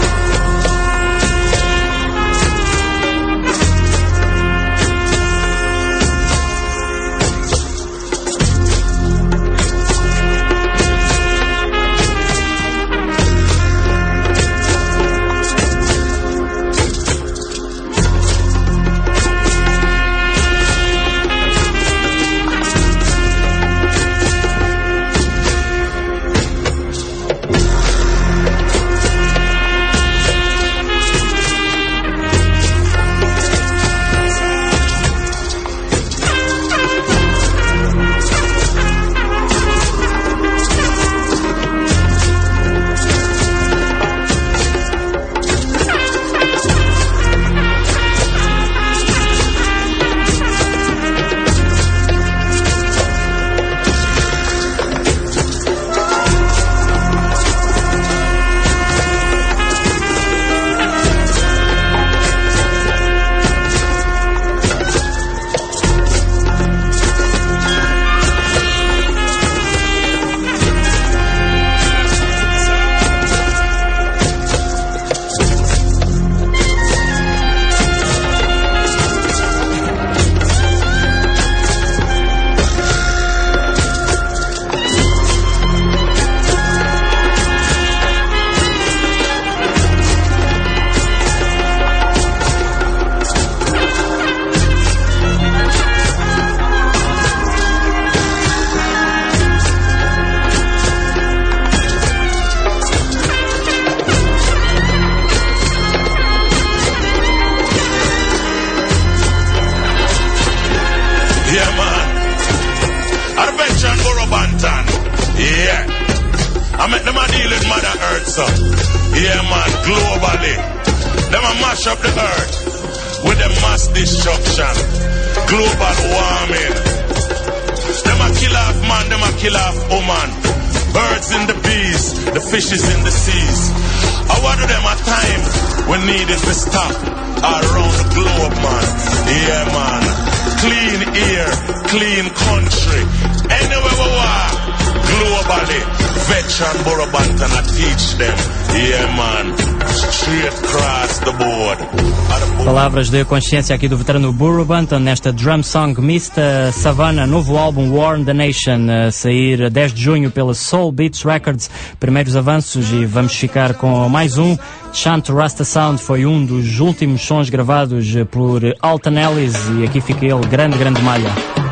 Palavras de consciência aqui do veterano Burro Banton nesta drum song mista Savannah, novo álbum Warn the Nation, a sair a dez de junho pela Soul Beats Records. Primeiros avanços e vamos ficar com mais um. Chant Rasta Sound foi um dos últimos sons gravados por Alton Ellis e aqui fica ele, grande, grande malha.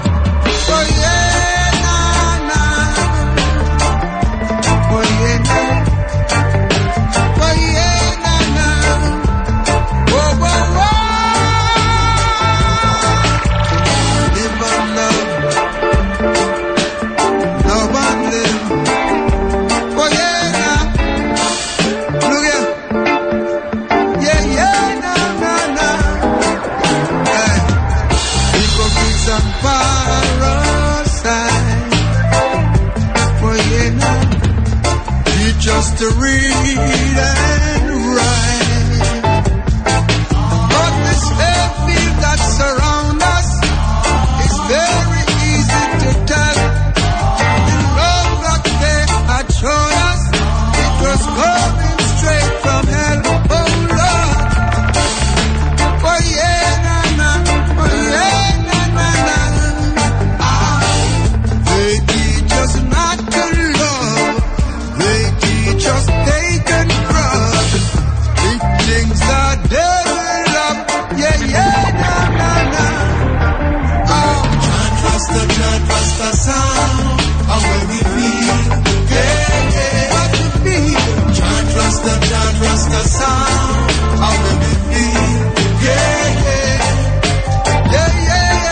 To read and write, but this field that surrounds us is very easy to tell. The road that they had shown us, it was going straight from hell. Oh Lord, oh yeah, na na, oh yeah, na na na. Ah, they teach us not to love. They teach us take and grab. Big things that devil up. Yeah, yeah, na, na, na. Oh, chant Rasta, chant Rasta sound. How when we feel, yeah, yeah, what we feel. Chant Rasta, chant Rasta sound. How when we feel, yeah, yeah, yeah, yeah,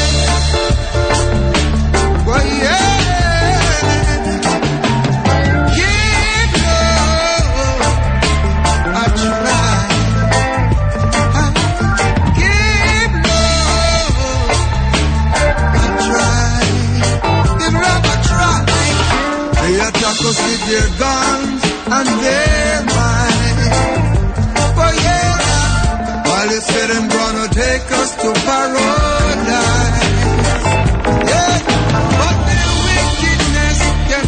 yeah. Well, yeah. Us with their guns and their minds. But yeah, while they say them gonna take us to paradise. Yeah, but their wickedness can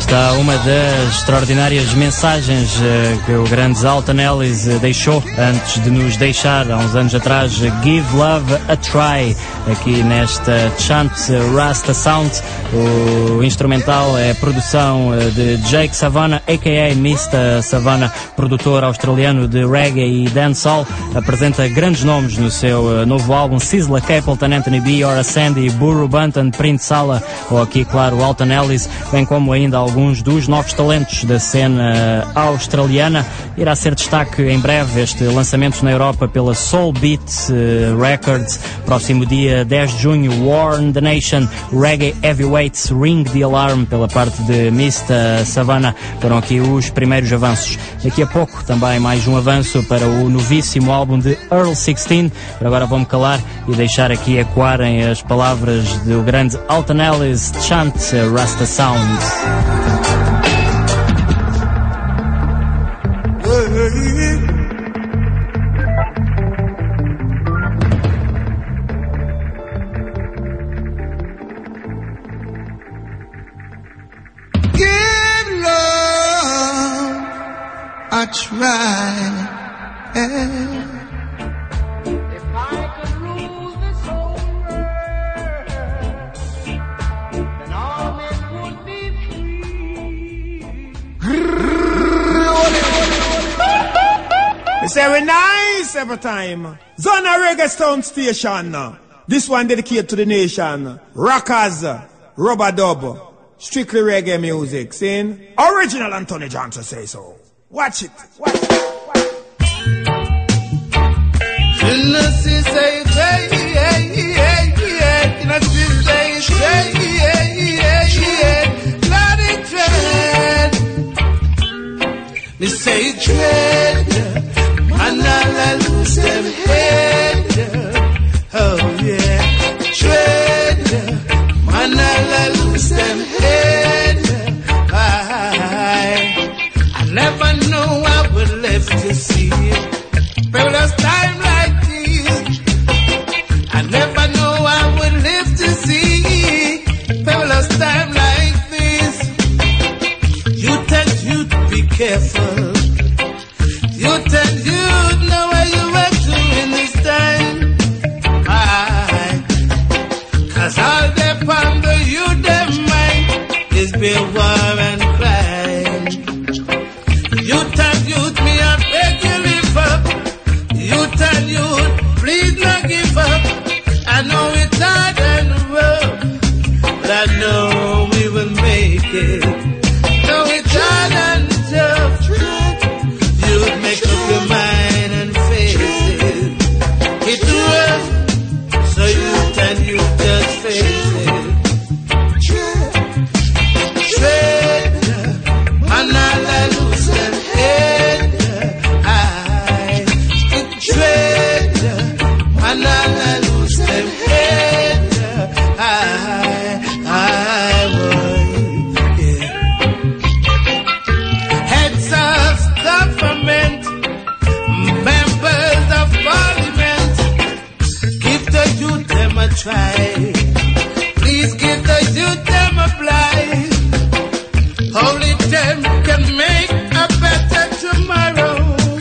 está uma das extraordinárias mensagens uh, que o grande Alton Ellis uh, deixou antes de nos deixar há uns anos atrás. Give Love a Try, aqui nesta Chant Rasta Sound. O instrumental é produção uh, de Jake Savannah, a k a. mister Savannah, produtor australiano de reggae e dancehall. Apresenta grandes nomes no seu uh, novo álbum: Sizzla, Capleton, Anthony B, Ora Sandy, Buru Banton, Prince Sala, ou aqui, claro, o Alton Ellis, bem como ainda alguns dos novos talentos da cena australiana. Irá ser destaque em breve este lançamento na Europa pela Soul Beat uh, Records. Próximo dia dez de junho, Warn the Nation, Reggae Heavyweights, Ring the Alarm, pela parte de mister Savannah. Foram aqui os primeiros avanços. Daqui a pouco também mais um avanço para o novíssimo álbum de Earl sixteen. Por agora vou-me calar e deixar aqui ecoarem as palavras do grande Alton Ellis, Chant Rasta Sound.
Give love a try.
It's very nice every time. Zona Reggae Sound Station. This one dedicated to the nation. Rockers, rubber dub, strictly reggae music. Sing original Anthony Johnson say so. Watch it. Watch it. Watch it.
Me say tread, and I'll lose them head. Oh yeah, tread, and I'll lose them head. I, I never know I would live to see perilous time like this. I never know I would live to see perilous time like this. You tell you to be careful. You tell you know where you are doing this time. Aye. Cause all they ponder you, their mind is be war and crime. You tell youth me I beg you live up. You tell youth please not give up. I know it's hard and rough, but I know we will make it. Know it's hard and tough. You'd make up your mind and face it. It's rough, so you tell you just face it. Tread, and I'll lose them head. I tread, and I'll lose them head. I, I would, yeah. Heads of government, members of parliament, give the youth them a try. Please give the youth them a blind. Only them can make a better tomorrow.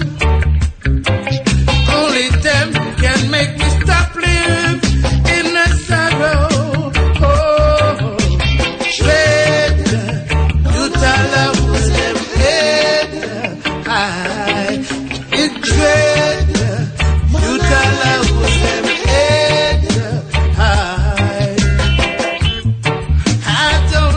Only them can make me stop live in a sorrow. Oh, tread, you tell her who's them head. I, it tread, you tell her who's them head. I, I don't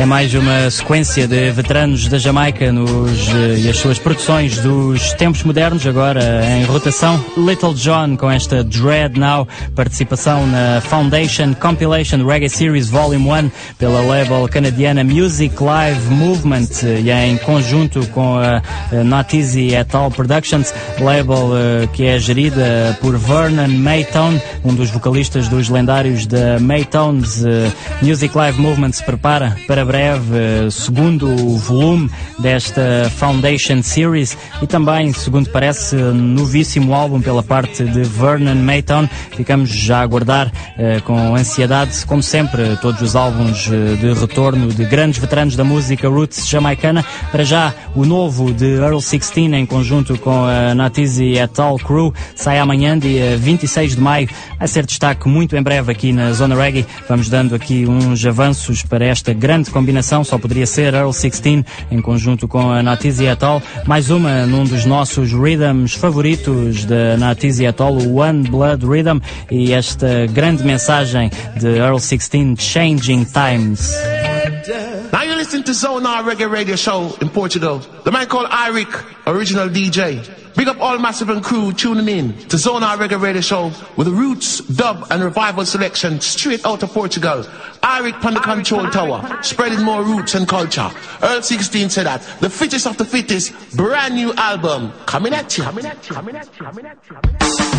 É mais uma sequência de veteranos da Jamaica nos, e as suas produções dos tempos modernos, agora em rotação. Little John com esta Dread Now, participação na Foundation Compilation Reggae Series Volume um pela label canadiana Music Live Movement e em conjunto com a Not Easy et al. Productions, label que é gerida por Vernon Maytone, um dos vocalistas dos lendários da Maytones. Music Live Movement se prepara para breve segundo volume desta Foundation Series e também, segundo parece, novíssimo álbum pela parte de Vernon Maytone. Ficamos já a aguardar eh, com ansiedade, como sempre, todos os álbuns eh, de retorno de grandes veteranos da música roots jamaicana. Para já, o novo de Earl sixteen em conjunto com a Not Easy et al. Crew sai amanhã, dia vinte e seis de maio. Vai ser destaque muito em breve aqui na Zona Reggae. Vamos dando aqui uns avanços para esta grande combinação. Só poderia ser Earl sixteen em conjunto com a Not Easy et al. Mais uma num dos nossos rhythms favoritos da Not Easy et al, o One Blood Rhythm, e esta grande mensagem de Earl sixteen, Changing Times.
Now you listen to Zone R Reggae Radio Show in Portugal. The man called Eric, original D J. Big up all Massive and crew tuning in to Zone R Reggae Radio Show with the roots, dub and revival selection straight out of Portugal. Eric on the control tower, spreading more roots and culture. Earl sixteen said that. The fittest of the fittest, brand new album coming at you. Coming at you. Coming at you. Coming at you. Coming at you.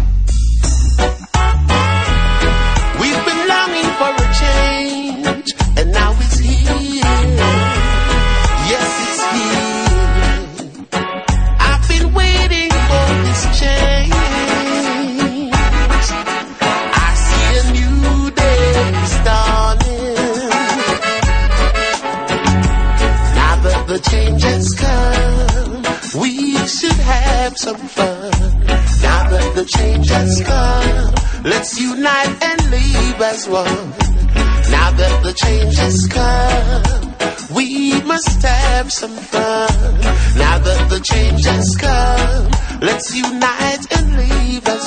We've been longing for a change, and now it's here. Yes, it's here. I've been waiting for this change. I see a new day dawning. Now that the change has come, we should have some fun. Now that the change has come, let's unite and live as one. Now that the change has come, we must have some fun. Now that the change has come, let's unite and live as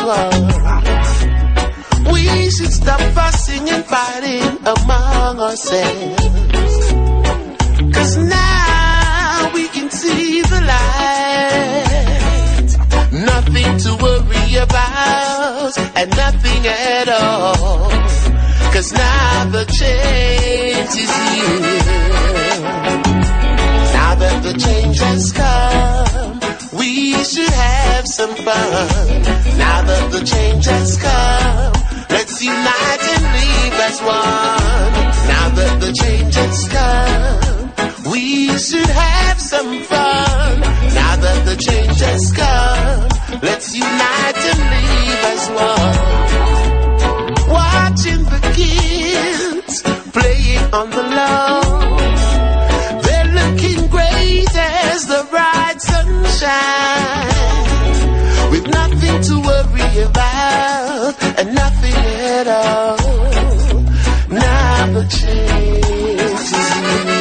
one. We should stop fussing and fighting among ourselves, 'cause now we can see the light. Nothing to worry about and nothing at all, 'cause now the change is here. Now that the change has come, we should have some fun. Now that the change has come, let's unite and live as one. Now that the change has come, we should have some fun. Now that the change has come, let's unite and live as one. Watching the kids playing on the lawn, they're looking great as the bright sunshine, with nothing to worry about and nothing at all. Now the change is here.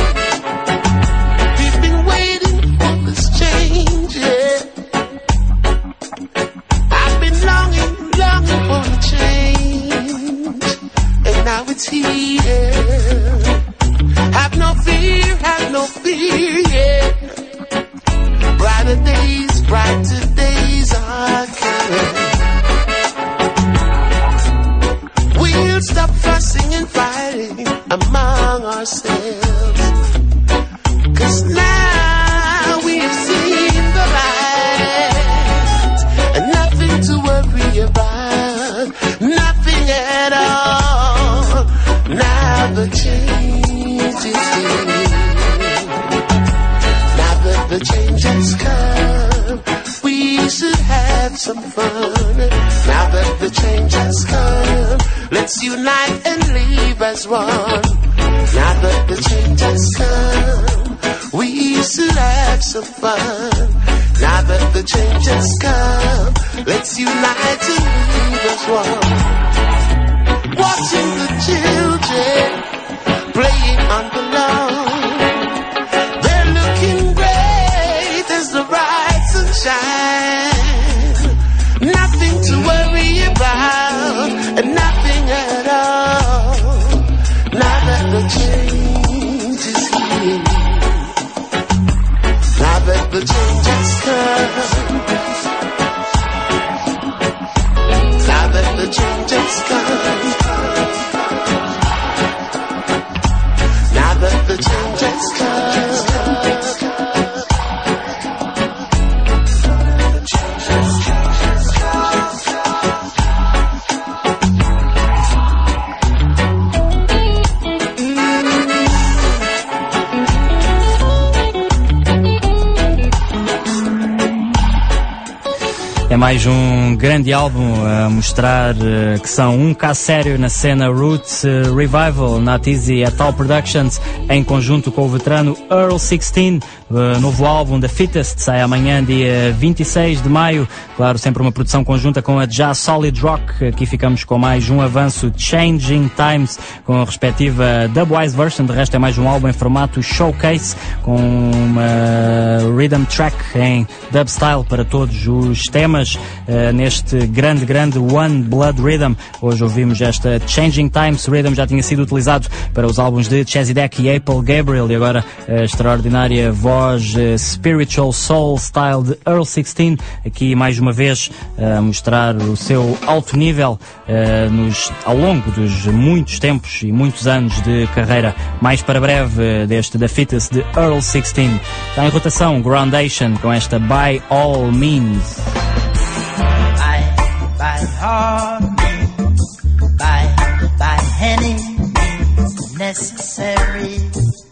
We've been waiting for this change, yeah. I've been longing, longing for a change, and now it's here. Have no fear, have no fear, yeah. Brighter days, brighter days are coming. We'll stop fussing and fighting among ourselves, 'cause now we've seen the light, and nothing to worry about, nothing at all. Now the change is here. Now that the change has come, we should have some fun. Now that the change has come, let's unite and live as one. Now that the change has come, we should have some fun. Now that the change has come, let's unite and live as one. Watching the children playing on the lawn, they're looking great as the bright sunshine. Nothing to worry about and nothing at all. Now that the change
mais um grande álbum a mostrar uh, que são um caso sério na cena Roots uh, Revival, Not Easy at All Productions, em conjunto com o veterano Earl sixteen. Uh, novo álbum da Fittest sai amanhã, dia vinte e seis de maio. Claro, sempre uma produção conjunta com a Jazz Solid Rock. Aqui ficamos com mais um avanço, Changing Times, com a respectiva Dubwise version. De resto é mais um álbum em formato showcase, com uma rhythm track em dubstyle para todos os temas, uh, neste grande, grande One Blood Rhythm. Hoje ouvimos esta Changing Times. O rhythm já tinha sido utilizado para os álbuns de Chezzy Deck e Apple Gabriel, e agora a extraordinária voz uh, Spiritual Soul Style de Earl sixteen, aqui mais uma vez a uh, mostrar o seu alto nível uh, nos, ao longo dos muitos tempos e muitos anos de carreira. Mais para breve uh, deste da Fittest de Earl sixteen. Está em rotação Groundation com esta By All Means.
By, by all means, by, by any means necessary.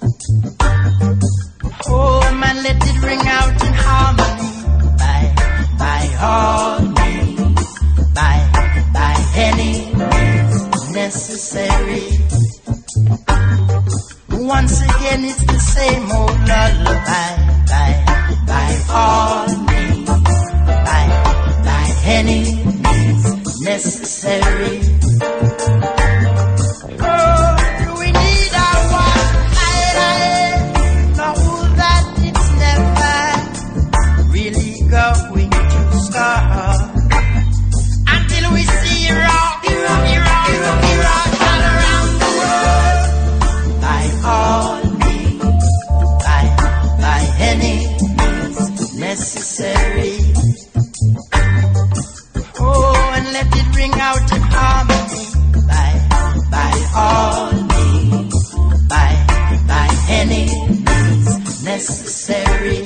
Oh man, let it ring out in harmony. By, by all means, by, by any means necessary. Once again it's the same old lullaby. By, by all means, by, by any means necessary. Oh, do we need our one? I, I know that it's never really going to stop until we see rock, rock, rock, rock all around the world. By all means, by, by any means necessary. Oh, and let it ring out in harmony. By, by all means, by, by any means necessary.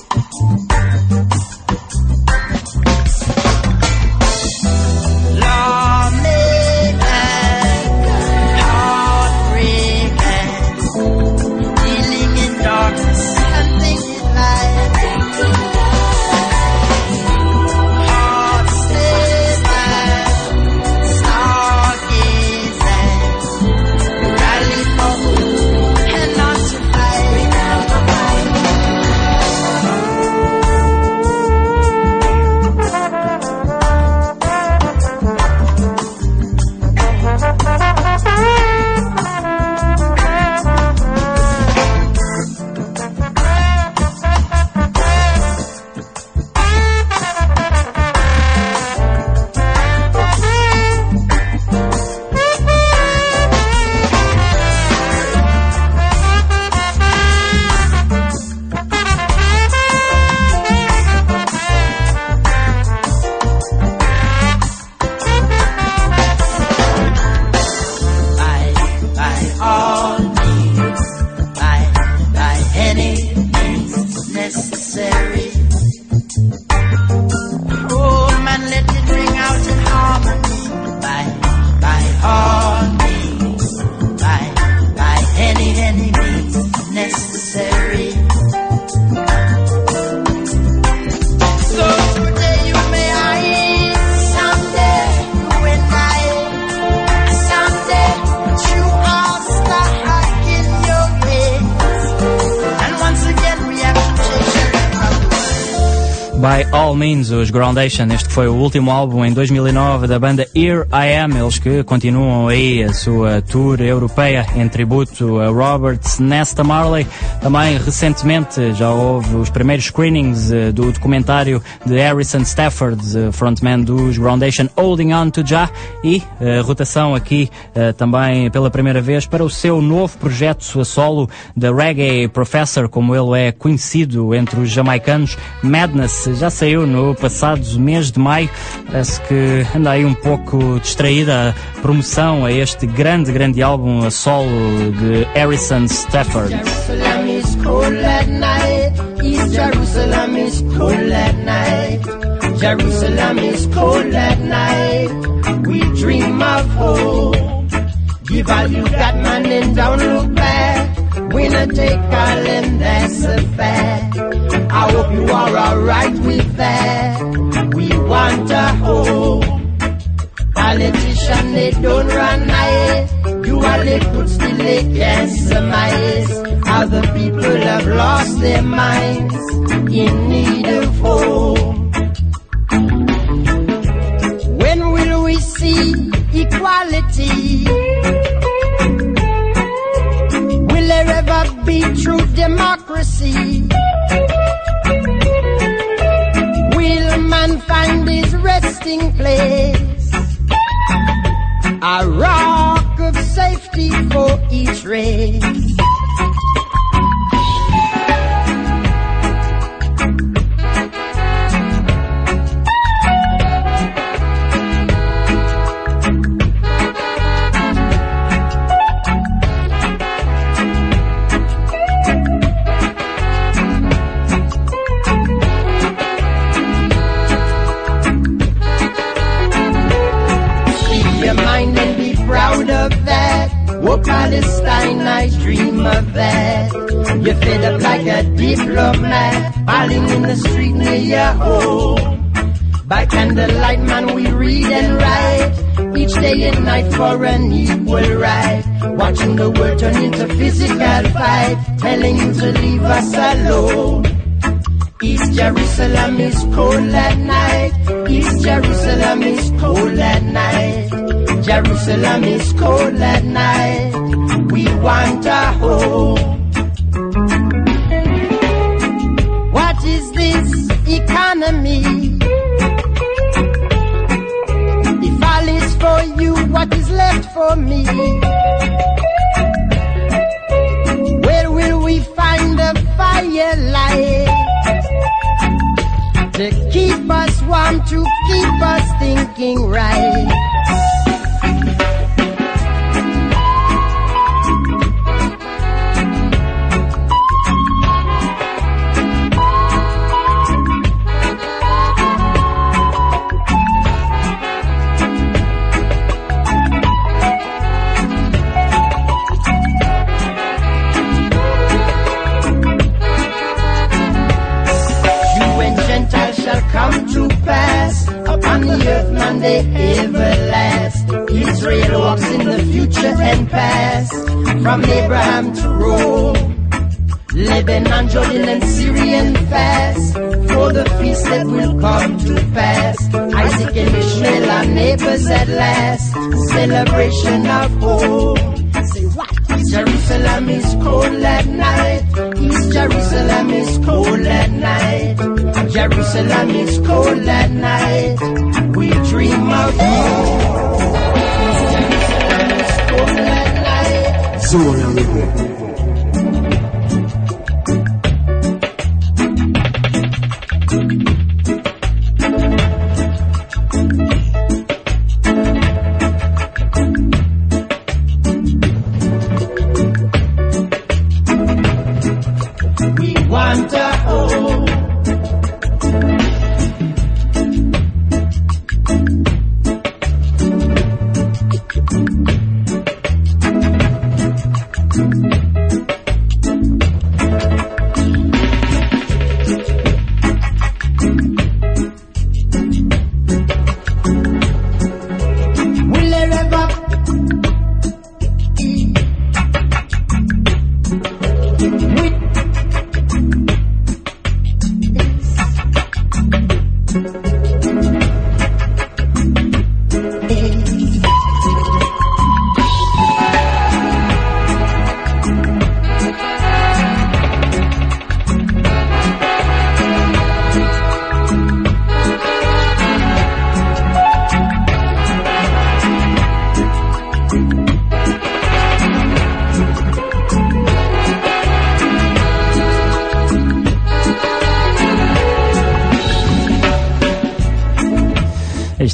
By All Means, os Groundation. Este foi o último álbum em dois mil e nove da banda Here I Am, eles que continuam aí a sua tour europeia em tributo a Robert Nesta Marley. Também recentemente já houve os primeiros screenings uh, do documentário de Harrison Stafford, uh, frontman dos Groundation, Holding On To Jah, e uh, rotação aqui uh, também pela primeira vez para o seu novo projeto a solo, The Reggae Professor, como ele é conhecido entre os jamaicanos. Madness já saiu no passado mês de maio. Parece que anda aí um pouco distraída a promoção a este grande, grande álbum a solo de Harrison Stafford.
Jerusalem is cold at night. East Jerusalem is cold at night. Jerusalem is cold at night. We dream of hope. Give all you got, man, and don't look back. Winner take all and that's a fact. I hope you are alright with that. We want a home. Politicians, they don't run ahead. You are they put still they can't surmise. Other people have lost their minds in need of home. When will we see equality? Will there ever be true democracy? Will man find his resting place? A rock of safety for each race. Palestine, I dream of that. You're fed up like a diplomat, balling in the street near your home. By candlelight, man, we read and write, each day and night for an equal right. Watching the world turn into physical fight, telling you to leave us alone. East Jerusalem is cold at night. East Jerusalem is cold at night. Jerusalem is cold at night. We want a home. What is this economy? If all is for you, what is left for me? Where will we find the firelight to keep us warm, to keep us thinking right? And they ever last. Israel walks in the future and past, from Abraham to Rome, Lebanon, Jordan and Syrian fast, for the feast that will come to pass. Isaac and Ishmael are neighbors at last, celebration of home. Say what? Jerusalem is cold at night. East Jerusalem is cold at night. Jerusalem is cold at night. We dream of home. Jerusalem is cold at night.
Zona Radio.
Thank you.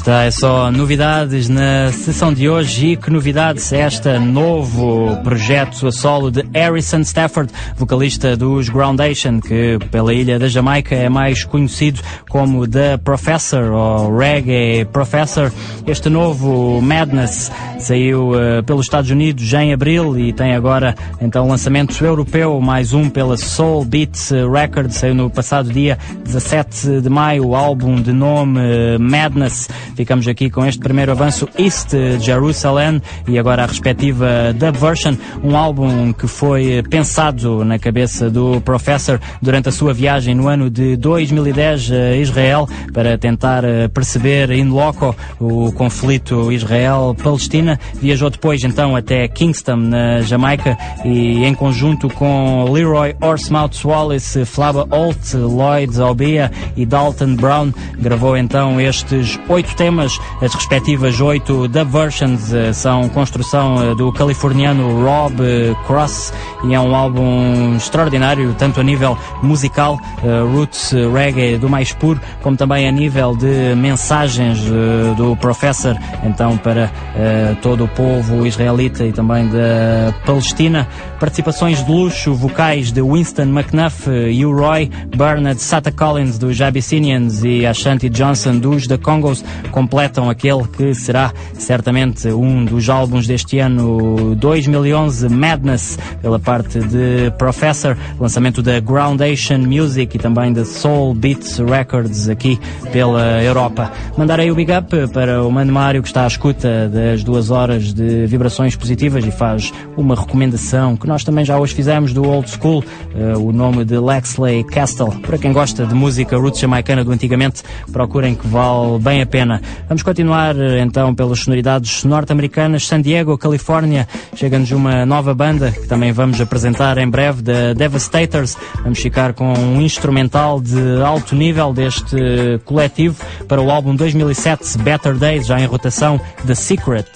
está, é só novidades na sessão de hoje. E que novidades é esta? Novo projeto a solo de Harrison Stafford, vocalista dos Groundation, que pela ilha da Jamaica é mais conhecido como The Professor ou Reggae Professor. Este novo Madness saiu uh, pelos Estados Unidos já em abril e tem agora então lançamento europeu, mais um pela Soul Beats Records, saiu no passado dia dezassete de maio, o álbum de nome uh, Madness. Ficamos aqui com este primeiro avanço, East Jerusalem, e agora a respectiva Dub Version, um álbum que foi pensado na cabeça do Professor durante a sua viagem no ano de dois mil e dez a Israel, para tentar perceber in loco o conflito Israel-Palestina. Viajou depois então até Kingston, na Jamaica, e em conjunto com Leroy Horsemouth Wallace, Flaba Holt, Lloyd Obia e Dalton Brown gravou então estes oito temas. As respectivas oito Dub Versions são construção do californiano Rob Cross e é um álbum extraordinário, tanto a nível musical, uh, roots uh, reggae do mais puro, como também a nível de mensagens uh, do Professor, então para uh, todo o povo israelita e também da Palestina. Participações de luxo vocais de Winston McNuff, uh, U-Roy, Bernard Sata Collins dos Abyssinians e Ashanti Johnson dos The Congos completam aquele que será certamente um dos álbuns deste ano dois mil e onze, Madness, pela parte de Professor, lançamento da Groundation Music e também da Soul Beats Records aqui pela Europa. Mandarei o big up para o Mano Mário, que está à escuta das duas horas de vibrações positivas e faz uma recomendação que nós também já hoje fizemos do Old School, uh, o nome de Lexley Castle. Para quem gosta de música roots jamaicana do antigamente, procurem, que vale bem a pena. Vamos continuar então pelas sonoridades norte-americanas. San Diego, Califórnia, chega-nos uma nova banda que também vamos apresentar em breve, da Devastators. Vamos ficar com um instrumental de alto nível deste coletivo para o álbum dois mil e sete Better Days, já em rotação, The Secret.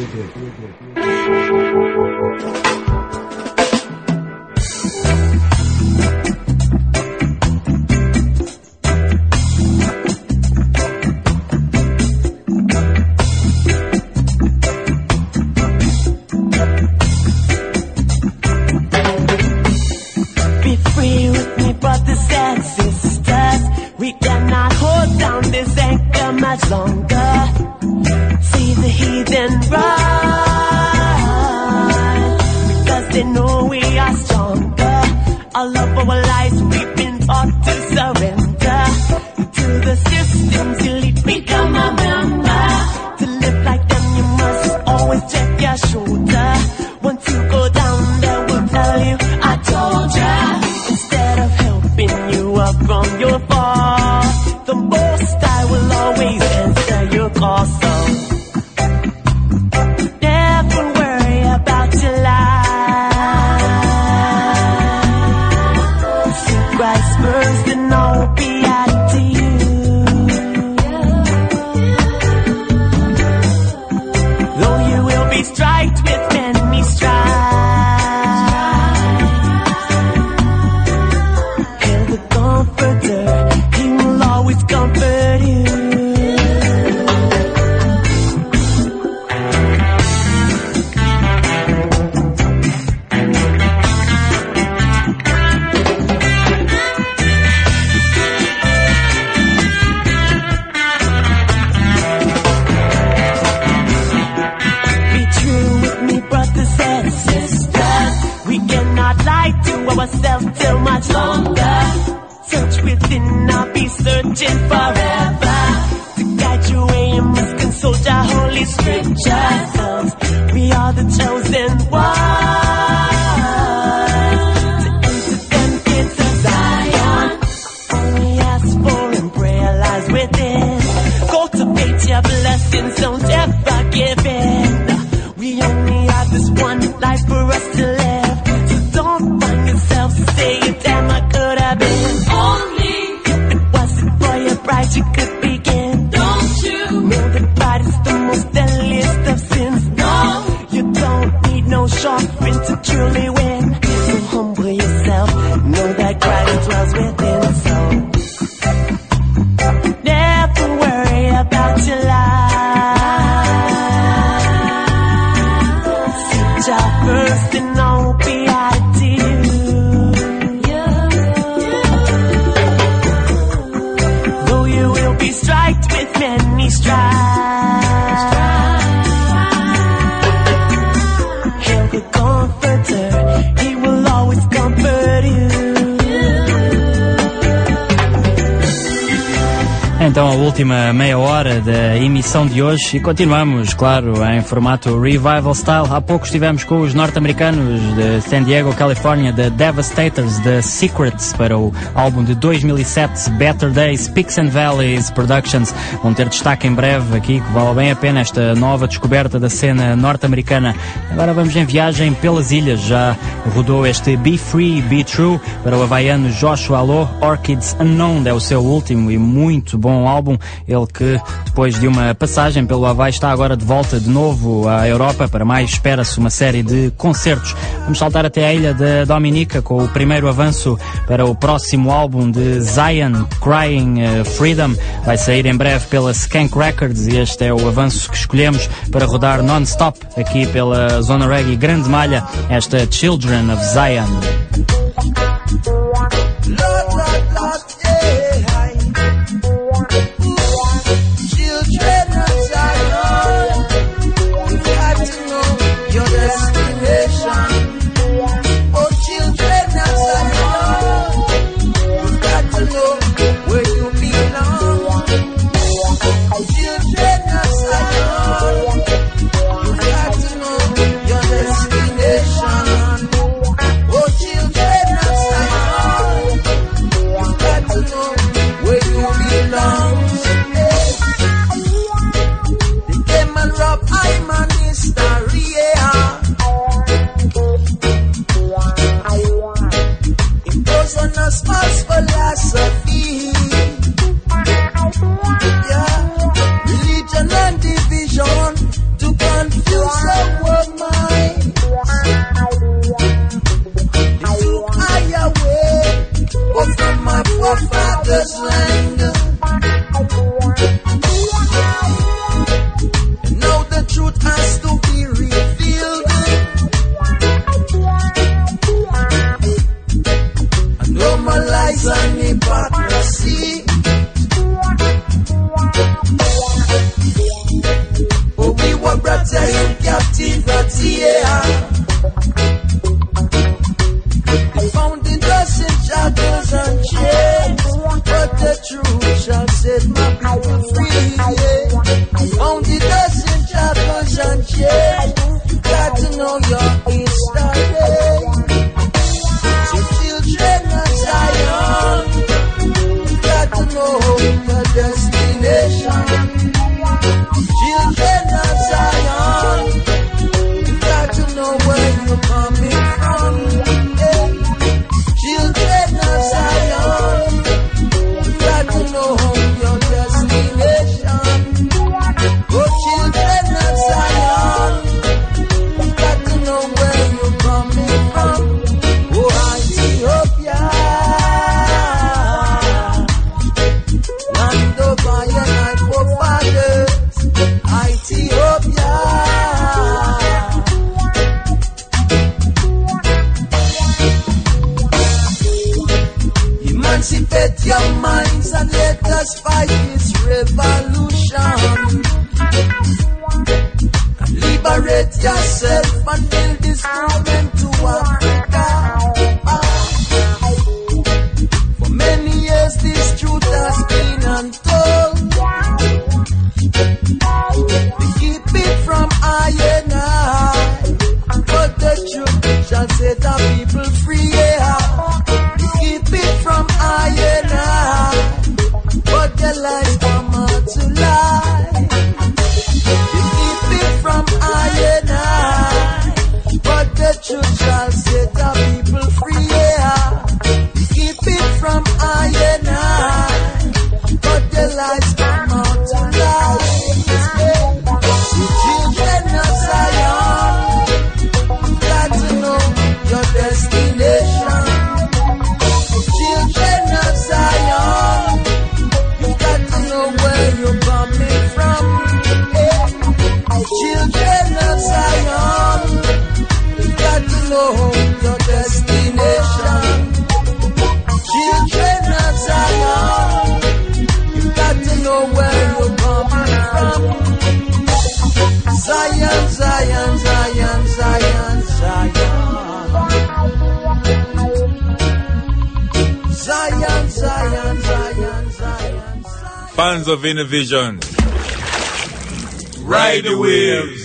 Então a última meia hora da emissão de hoje e continuamos, claro, em formato Revival Style. Há pouco estivemos com os norte-americanos de San Diego, Califórnia, The Devastators, The Secrets, para o álbum de dois mil e sete, Better Days, Peaks and Valleys Productions. Vão ter destaque em breve aqui, que vale bem a pena esta nova descoberta da cena norte-americana. Agora vamos em viagem pelas ilhas. Já rodou este Be Free, Be True para o havaiano Joshua Low. Orchids Unknown é o seu último e muito bom álbum, ele que depois de uma passagem pelo Havaí está agora de volta de novo à Europa. Para mais espera-se uma série de concertos. Vamos saltar até a ilha da Dominica com o primeiro avanço para o próximo álbum de Zion, Crying Freedom. Vai sair em breve pela Skank Records e este é o avanço que escolhemos para rodar non-stop aqui pela Zona Reggae Grande Malha, esta Children of Zion.
Lord, Lord, Lord, yeah. Children of Zion, you've got to know your destination. Oh, children of Zion, you've got to know where you belong. Children of Zion, you've got to know your destination. Oh, children of Zion, you've got to know where you belong. Rob, I'm a mystery, yeah.
it's the day. So children of Zion, you got to know your destination. Children of Zion, you got to know where you're coming from. Yeah. Children of Zion, you got to know your destination. Oh, children of Zion, you got to know where you're coming from. Oh, Ethiopia, land of iron and forefathers. Ethiopia, emancipate your minds and let us fight this revolution. Liberate yourself and build this movement to Africa. For many years this truth has been untold. We keep it from I and I, but the truth shall set our people free. Yeah. We keep it from I and I, but the lies come out to lie. We keep it from I and I, but the truth shall set our people free. Yeah. We keep it from I and I, but the lies come out to lie. Children of Zion, you got to know your destination. Children of Zion, you got to know where you're coming from. Yeah. Children of Zion, you got to know your destination. Children of Zion, you got to know where you're coming from. Zion, Zion, Zion, Zion, Zion. Zion, Zion, Zion, Zion.
Fans of Innovision, ride the waves.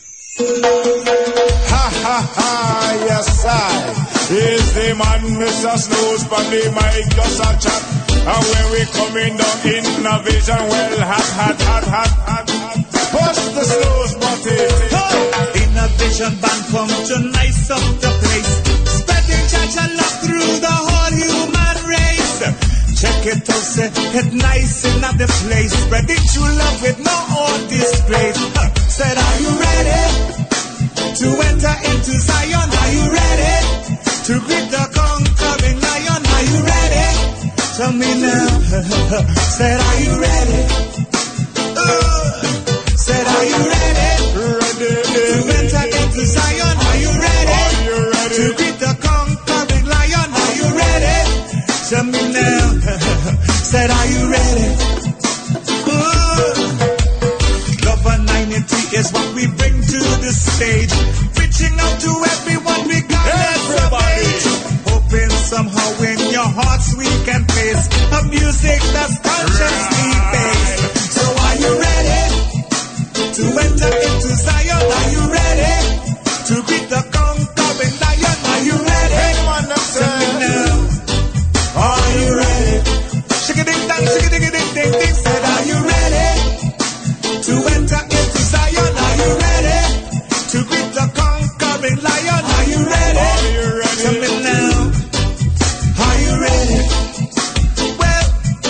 Ha ha ha, yes I is the man Mister Snooze from the mic just a chat. And when we coming down Innovision, well hot, hot, hot, hot, hot, hot. Push the snooze button.
Innovision band come to nice up the place, spreading church and love through the whole human race. Check it out, say it nice in the place, spreading true love with no old disgrace. Huh. Said, are you ready to enter into Zion? Are you ready to greet the conquering lion? Are you ready? Tell me now. Said, are you ready? Uh, said, are you ready? Ready to enter into Zion? Are you ready? Are you ready to greet the conquering lion? Are you ready? Tell me now. Said, are you ready? Uh, Love and unity is what we bring to the stage, reaching out to everyone regardless of age, hoping somehow in your hearts we can face a music that's consciously based. So are you ready to enter into Zion? Are you ready to greet the conquering lion? Are you ready? Tell me now. Are you ready? Shake it ding dang, shake it ding ding ding ding. Said, are you ready to enter into Zion? Are you ready to greet the conquering lion? Are you ready? Are you ready? Tell me now. Are you ready? Well,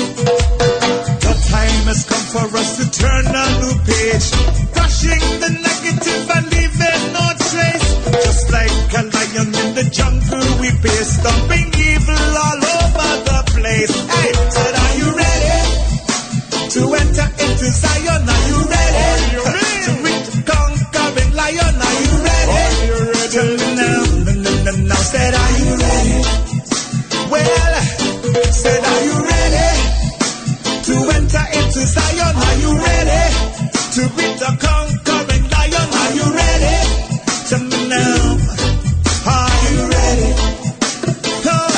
the time has come for us to turn a new page, crushing the negative and leaving no trace. Just like a lion in the jungle we pace, stomping evil all over the place. Hey, said, are you ready to enter into Zion? Are you ready? Are you ready to greet the conquering lion? Are you ready? Are you ready? Tell me now, no, no, no, no. Said, are you ready? Well, said, are you ready to enter into Zion? Are you ready to greet the conquering lion? Are you ready? Tell me now, are you ready? Oh.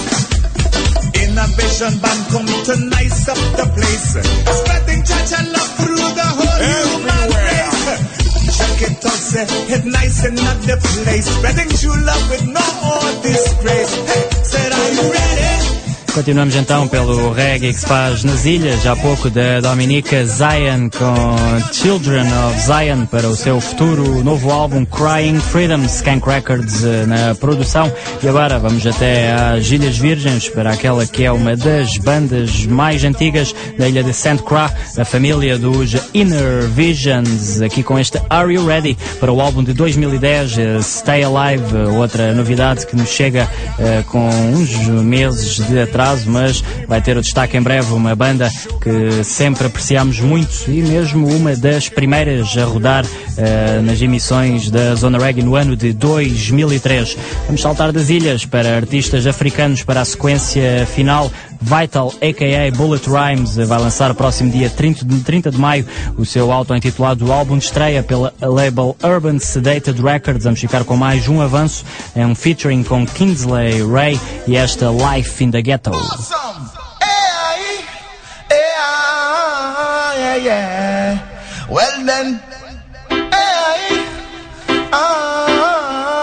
Innovision band come to nice up the place, spreading church and love through the whole human race. Check it out, say, head nice and not the place. Spreading true love with no more disgrace. Hey, said, are you ready?
Continuamos então pelo reggae que se faz nas ilhas, há pouco da Dominica Zion com Children of Zion para o seu futuro novo álbum Crying Freedom, Skank Records na produção. E agora vamos até às Ilhas Virgens para aquela que é uma das bandas mais antigas da ilha de Saint Croix, a família dos Inner Visions, aqui com este Are You Ready para o álbum de dois mil e dez, Stay Alive, outra novidade que nos chega uh, com uns meses de atraso, mas vai ter o destaque em breve, uma banda que sempre apreciamos muito e mesmo uma das primeiras a rodar uh, nas emissões da Zona Reggae no ano de dois mil e três. Vamos saltar das ilhas para artistas africanos para a sequência final. Vital, a k a. Bullet Rhymes, vai lançar próximo dia trinta de maio o seu auto-intitulado álbum de estreia pela label Urban Sedated Records. Vamos ficar com mais um avanço, é um featuring com Kingsley Ray e esta Life in the Ghetto.
Awesome. Hey, hey, yeah, yeah. Well then, hey, ah,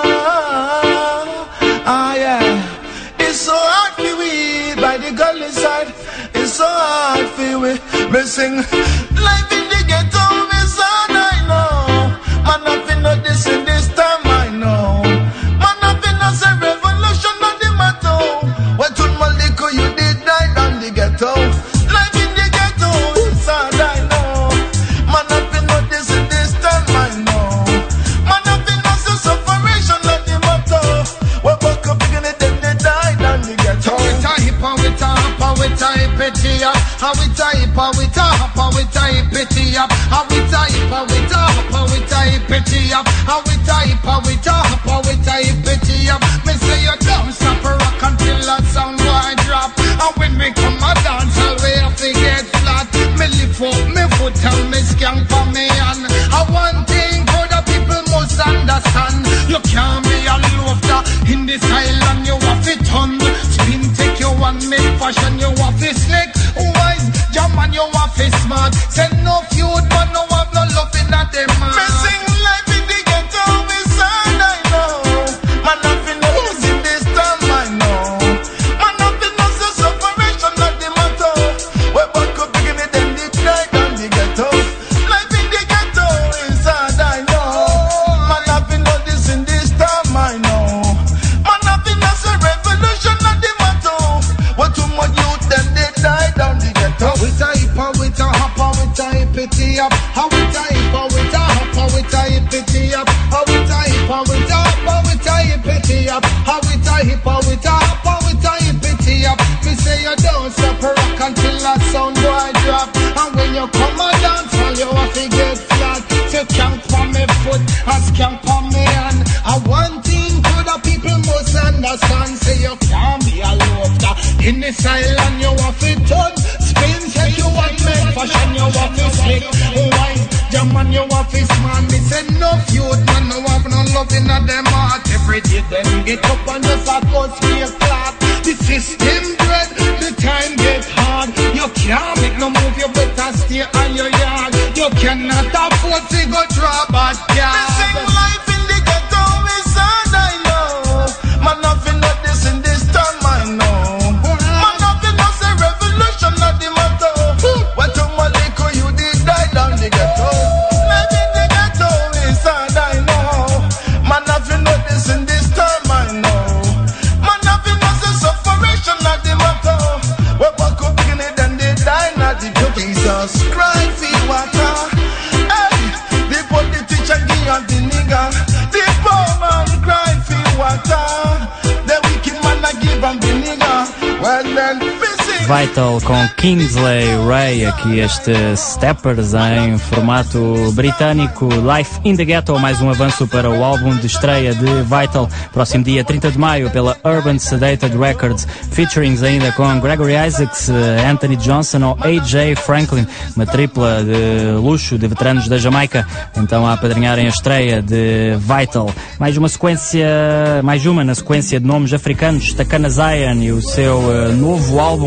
ah, yeah. It's so hard for we by the gully side. It's so hard for we missing life in the ghetto. Is all I know. Man, I feel not this in this time. I know. Man, I feel not a revolution on the motto. What to Maliko you did die down the ghetto. Life in the ghetto is all I know. Man, I feel not this in this time. I know. Man, I feel not a separation on the motto. What buck up in it then they die down the ghetto.
How we type, how we type, how we type it up. How we type, how we type, how we type it up. How we type, how we type, how we type it up. How we type, how we type, how we type it up. Me say you don't stop a rock until that sound boy drop. And when me come a dance, I'll way up to get flat. Me lift up me foot and me skank for me hand. And one thing for the people must understand. You can't be a loafer in this island. You have it on spin, take you one make fashion. You have it slick, wise, jam and you have it smart. Say no feud, but no have no love in that them man.
Me sing life in the ghetto, is all I know. Man, I feel no this in this time, I know. Man, I feel no so separation, not the motto. Where back up begin it, then they die down the ghetto. Life in the ghetto is all I know. Man, I feel no this in this time, I know. Man, I feel no so revolution, not the motto. What too much youth, then they die down the ghetto.
How we type, how we type, how we type it up. How we type, how we type, how we type it up. How we type, how we type, how we type it up. How we type, how we type, how we type it up. Me say you don't stop a rock until that sound boy drop. And when you come a dance, all you have to get flat. So count for me foot, and count for me hand. And one thing to the people must understand. Say you can't be a loafer in this island. You have to turn, spin, take you one make fashion. You have to slick, wise, jam and you have to man. Me say no feud, man, no have no love in a them heart. Every day them get up and just a go speak flat. The system dread, the time get hard. You can't make no move, you better stay on your yard. You cannot afford to go drop bad car.
Me sing life in the ghetto is all I know. Man, nothing not this in this time, I know. Man, nothing not say revolution, not the motto. What to Maliko you did die down the ghetto. Life in the ghetto is all I know. Man, nothing not this in this time, I know. Man, nothing not say separation, not the motto. What back up begin it, then they die, not the ghetto. Jesus Christ, feel water. Hey, the politician give and the nigga. The poor man cry, feel water. The wicked man I give and the nigga. Well then,
Vital com Kingsley Ray, aqui este Steppers em formato britânico. Life in the Ghetto, mais um avanço para o álbum de estreia de Vital, próximo dia trinta de maio pela Urban Sedated Records. Featurings ainda com Gregory Isaacs, Anthony Johnson ou A J Franklin, uma tripla de luxo de veteranos da Jamaica, então a apadrinharem a estreia de Vital. Mais uma sequência, mais uma na sequência de nomes africanos, Takana Zion e o seu uh, novo álbum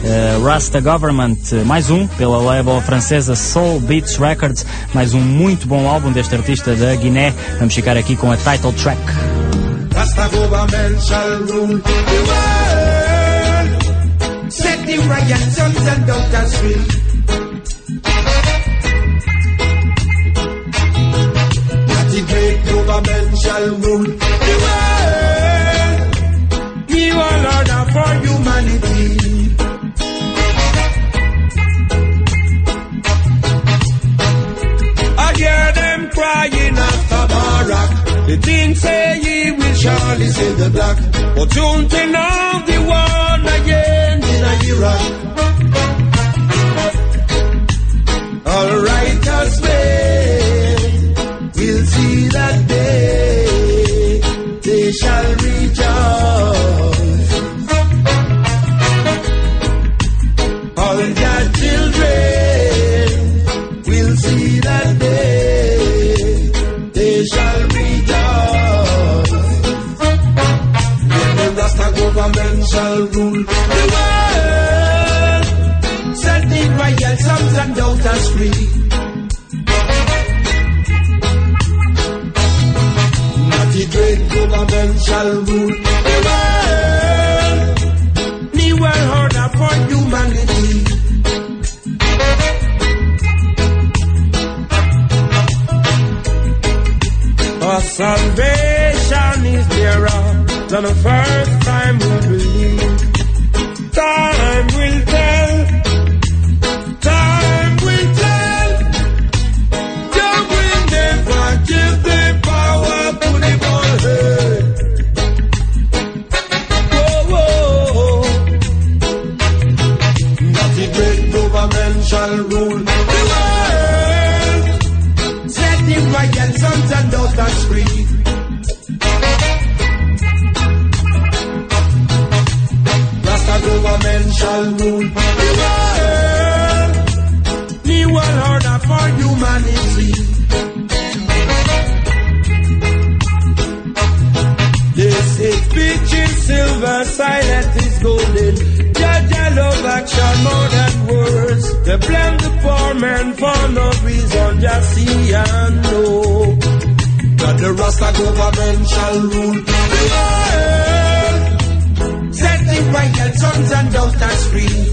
uh, Rasta Government, mais um pela label francesa Soul Beats Records, mais um muito bom álbum deste artista da Guiné. Vamos ficar aqui com a title track.
Rasta government shall rule the world, set the riot sons and daughters free. The great government shall rule the world. New order for humanity. I hear them crying after Barack. The king say he will surely save the black, but soon till now the war again in Iraq. All righteous men will see that day, they shall rejoice. All their children will see that day, they shall rejoice. When the Rasta government shall rule the world, setting royal sons and daughters free. The great government shall rule the world. New world order for humanity. Our salvation is nearer than the first time we believe. Time will tell. Time will tell. Jah will never give the power to the ballhead. Whoa, whoa. That the great government shall rule the world, setting royal sons and daughters free. Rasta government shall rule the world, new world order for humanity. They say speech is silver, silent is golden. Judge love action more than words. They blame the poor man for no reason, just see and know that the Rasta government shall rule the world, setting royal sons and daughters free.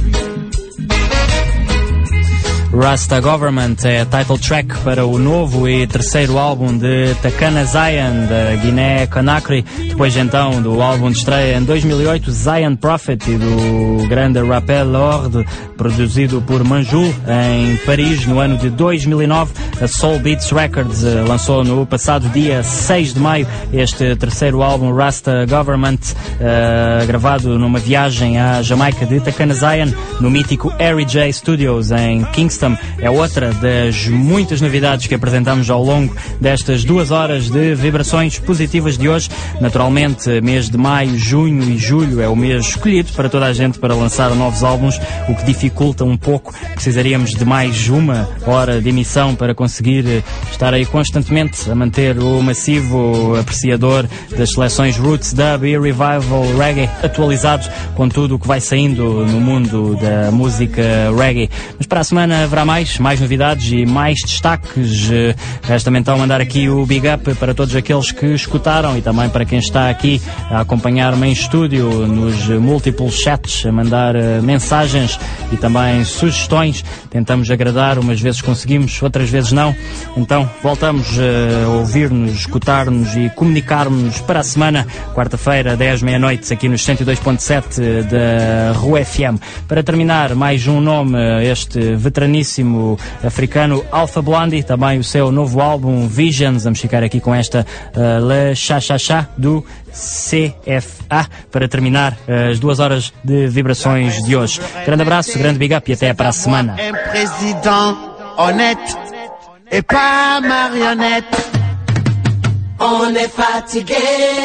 Rasta Government é a title track para o novo e terceiro álbum de Takana Zion, da Guiné-Conakry, depois então do álbum de estreia em dois mil e oito, Zion Prophet, e do grande Rappel Lorde, produzido por Manjul em Paris no ano de dois mil e nove. A Soul Beats Records lançou no passado dia seis de maio este terceiro álbum, Rasta Government, uh, gravado numa viagem à Jamaica de Takana Zion, no mítico Harry J Studios em Kingston. É outra das muitas novidades que apresentamos ao longo destas duas horas de vibrações positivas de hoje. Naturalmente, mês de maio, junho e julho é o mês escolhido para toda a gente para lançar novos álbuns, o que dificulta um pouco. Precisaríamos de mais uma hora de emissão para conseguir estar aí constantemente a manter o massivo apreciador das seleções Roots, Dub e Revival Reggae atualizados com tudo o que vai saindo no mundo da música reggae. Mas para a semana haverá mais, mais novidades e mais destaques. Resta-me então mandar aqui o big up para todos aqueles que escutaram e também para quem está aqui a acompanhar-me em estúdio, nos múltiplos chats, a mandar uh, mensagens e também sugestões. Tentamos agradar, umas vezes conseguimos, outras vezes não. Então voltamos uh, a ouvir-nos, escutar-nos e comunicar-nos para a semana, quarta-feira, dez, meia-noite, aqui nos cento e dois ponto sete da Rua F M. Para terminar, mais um nome, este veteraníssimo africano Alpha Blondy, também o seu novo álbum Visions. Vamos ficar aqui com esta uh, Le Cha Cha Cha do C F A para terminar uh, as duas horas de vibrações de hoje. Grande abraço, grande big up e até para a semana.
Un président honnête et pas marionnette.
On est fatigué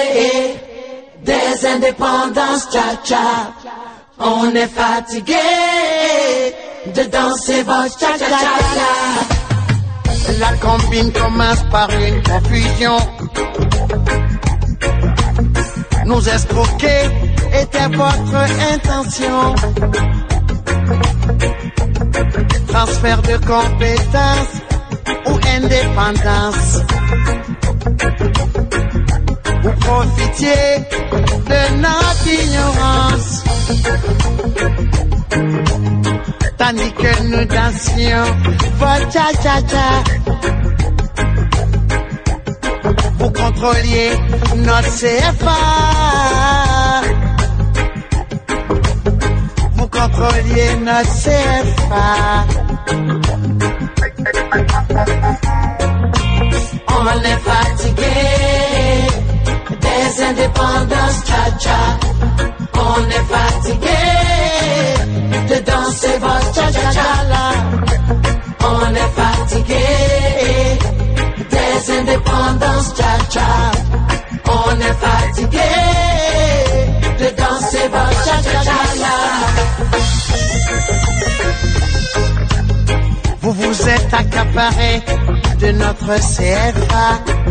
des indépendances cha-cha. On est fatigué de danser votre cha-cha-cha.
La combine commence par une confusion. Nous escroquer était votre intention.
Transfert de compétences ou indépendance. Vous profitiez de notre ignorance, tandis que nous dansions votre cha-cha-cha. Vous contrôliez notre C F A, vous contrôliez notre C F A. On est fatigué des indépendances cha-cha. On est fatigué de danser votre cha-cha-cha là. On est fatigué des indépendances cha-cha. On est fatigué de danser votre cha-cha-cha là. Vous vous êtes accaparé de notre C F A,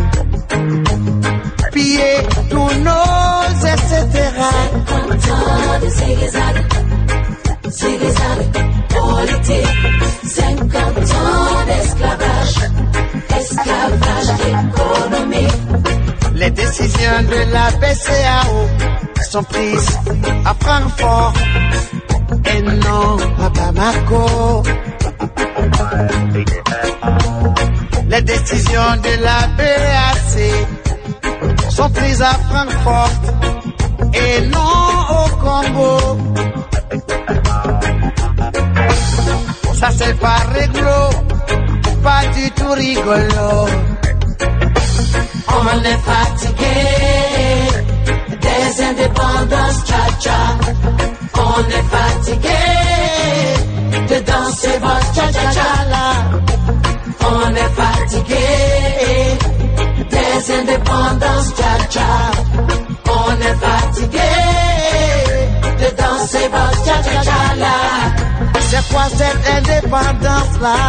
pillé tous nos et cetera. cinquante ans de zigzag, zigzag politique, cinquante ans d'esclavage, esclavage économique. Les décisions de la B C A O sont prises à Francfort et non à Bamako. Les décisions de la B A C sont prises à Francfort et non au Congo. Ça c'est pas réglo, pas du tout rigolo. On est fatigué des indépendances cha-cha. On est fatigué de danser votre cha-cha-cha là. On est fatigué des indépendances cha-cha. On est fatigué de danser votre cha-cha-cha là. C'est quoi cette indépendance là?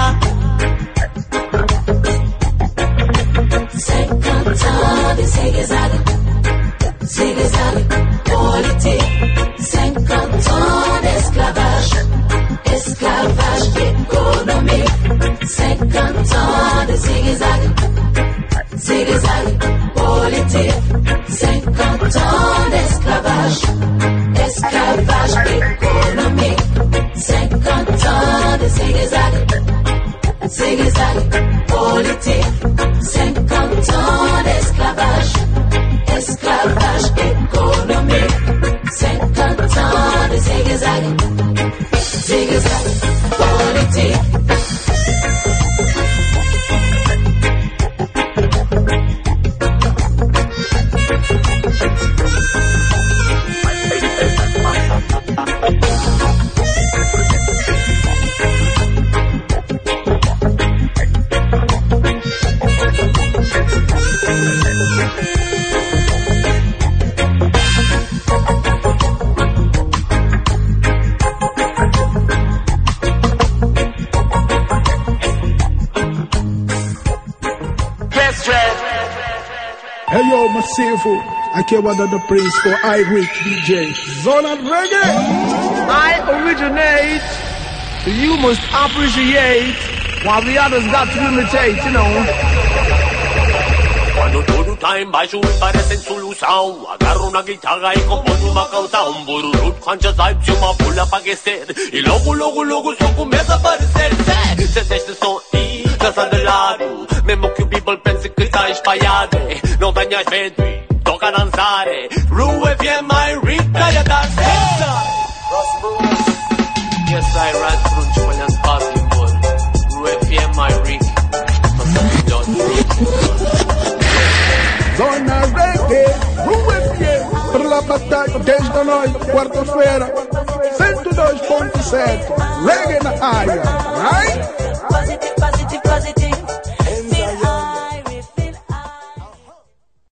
cinquante ans de zigzag, zigzag politique, cinquante ans d'esclavage, esclavage économique, cinquante ans de zigzag, zigzag politique, cinquante ans d'esclavage, esclavage économique, cinquante ans de zigzag, zigzag politique, cinquante ans d'esclavage, esclavage économique, cinquante ans de zigzag, zigzag politique.
Hey yo, Massivo, aqui é o Adana Prince for iRich D J Zona Reggae.
I originate, so you must appreciate, while the others got to imitate, you know.
Quando todo time baixo e parecem solução, agarro na guitarra e componho uma canção. Um bururu, quantas vibes e uma pula pra aquecer, e logo, logo, logo só começa a aparecer. Se este som e dança de lado, mesmo que o people pense que está espalhado, não tenhas medo e toca a dançar. Rue F M rica e a dançar. Yes, I run through espalhando espaço e amor. Rue F M rica, nossa melhor.
Zona Reggae, Rue F M, para lá batalha, dez da noite, quarta-feira, cento e dois ponto sete, Reggae na área, right?
Positive, positive, positive.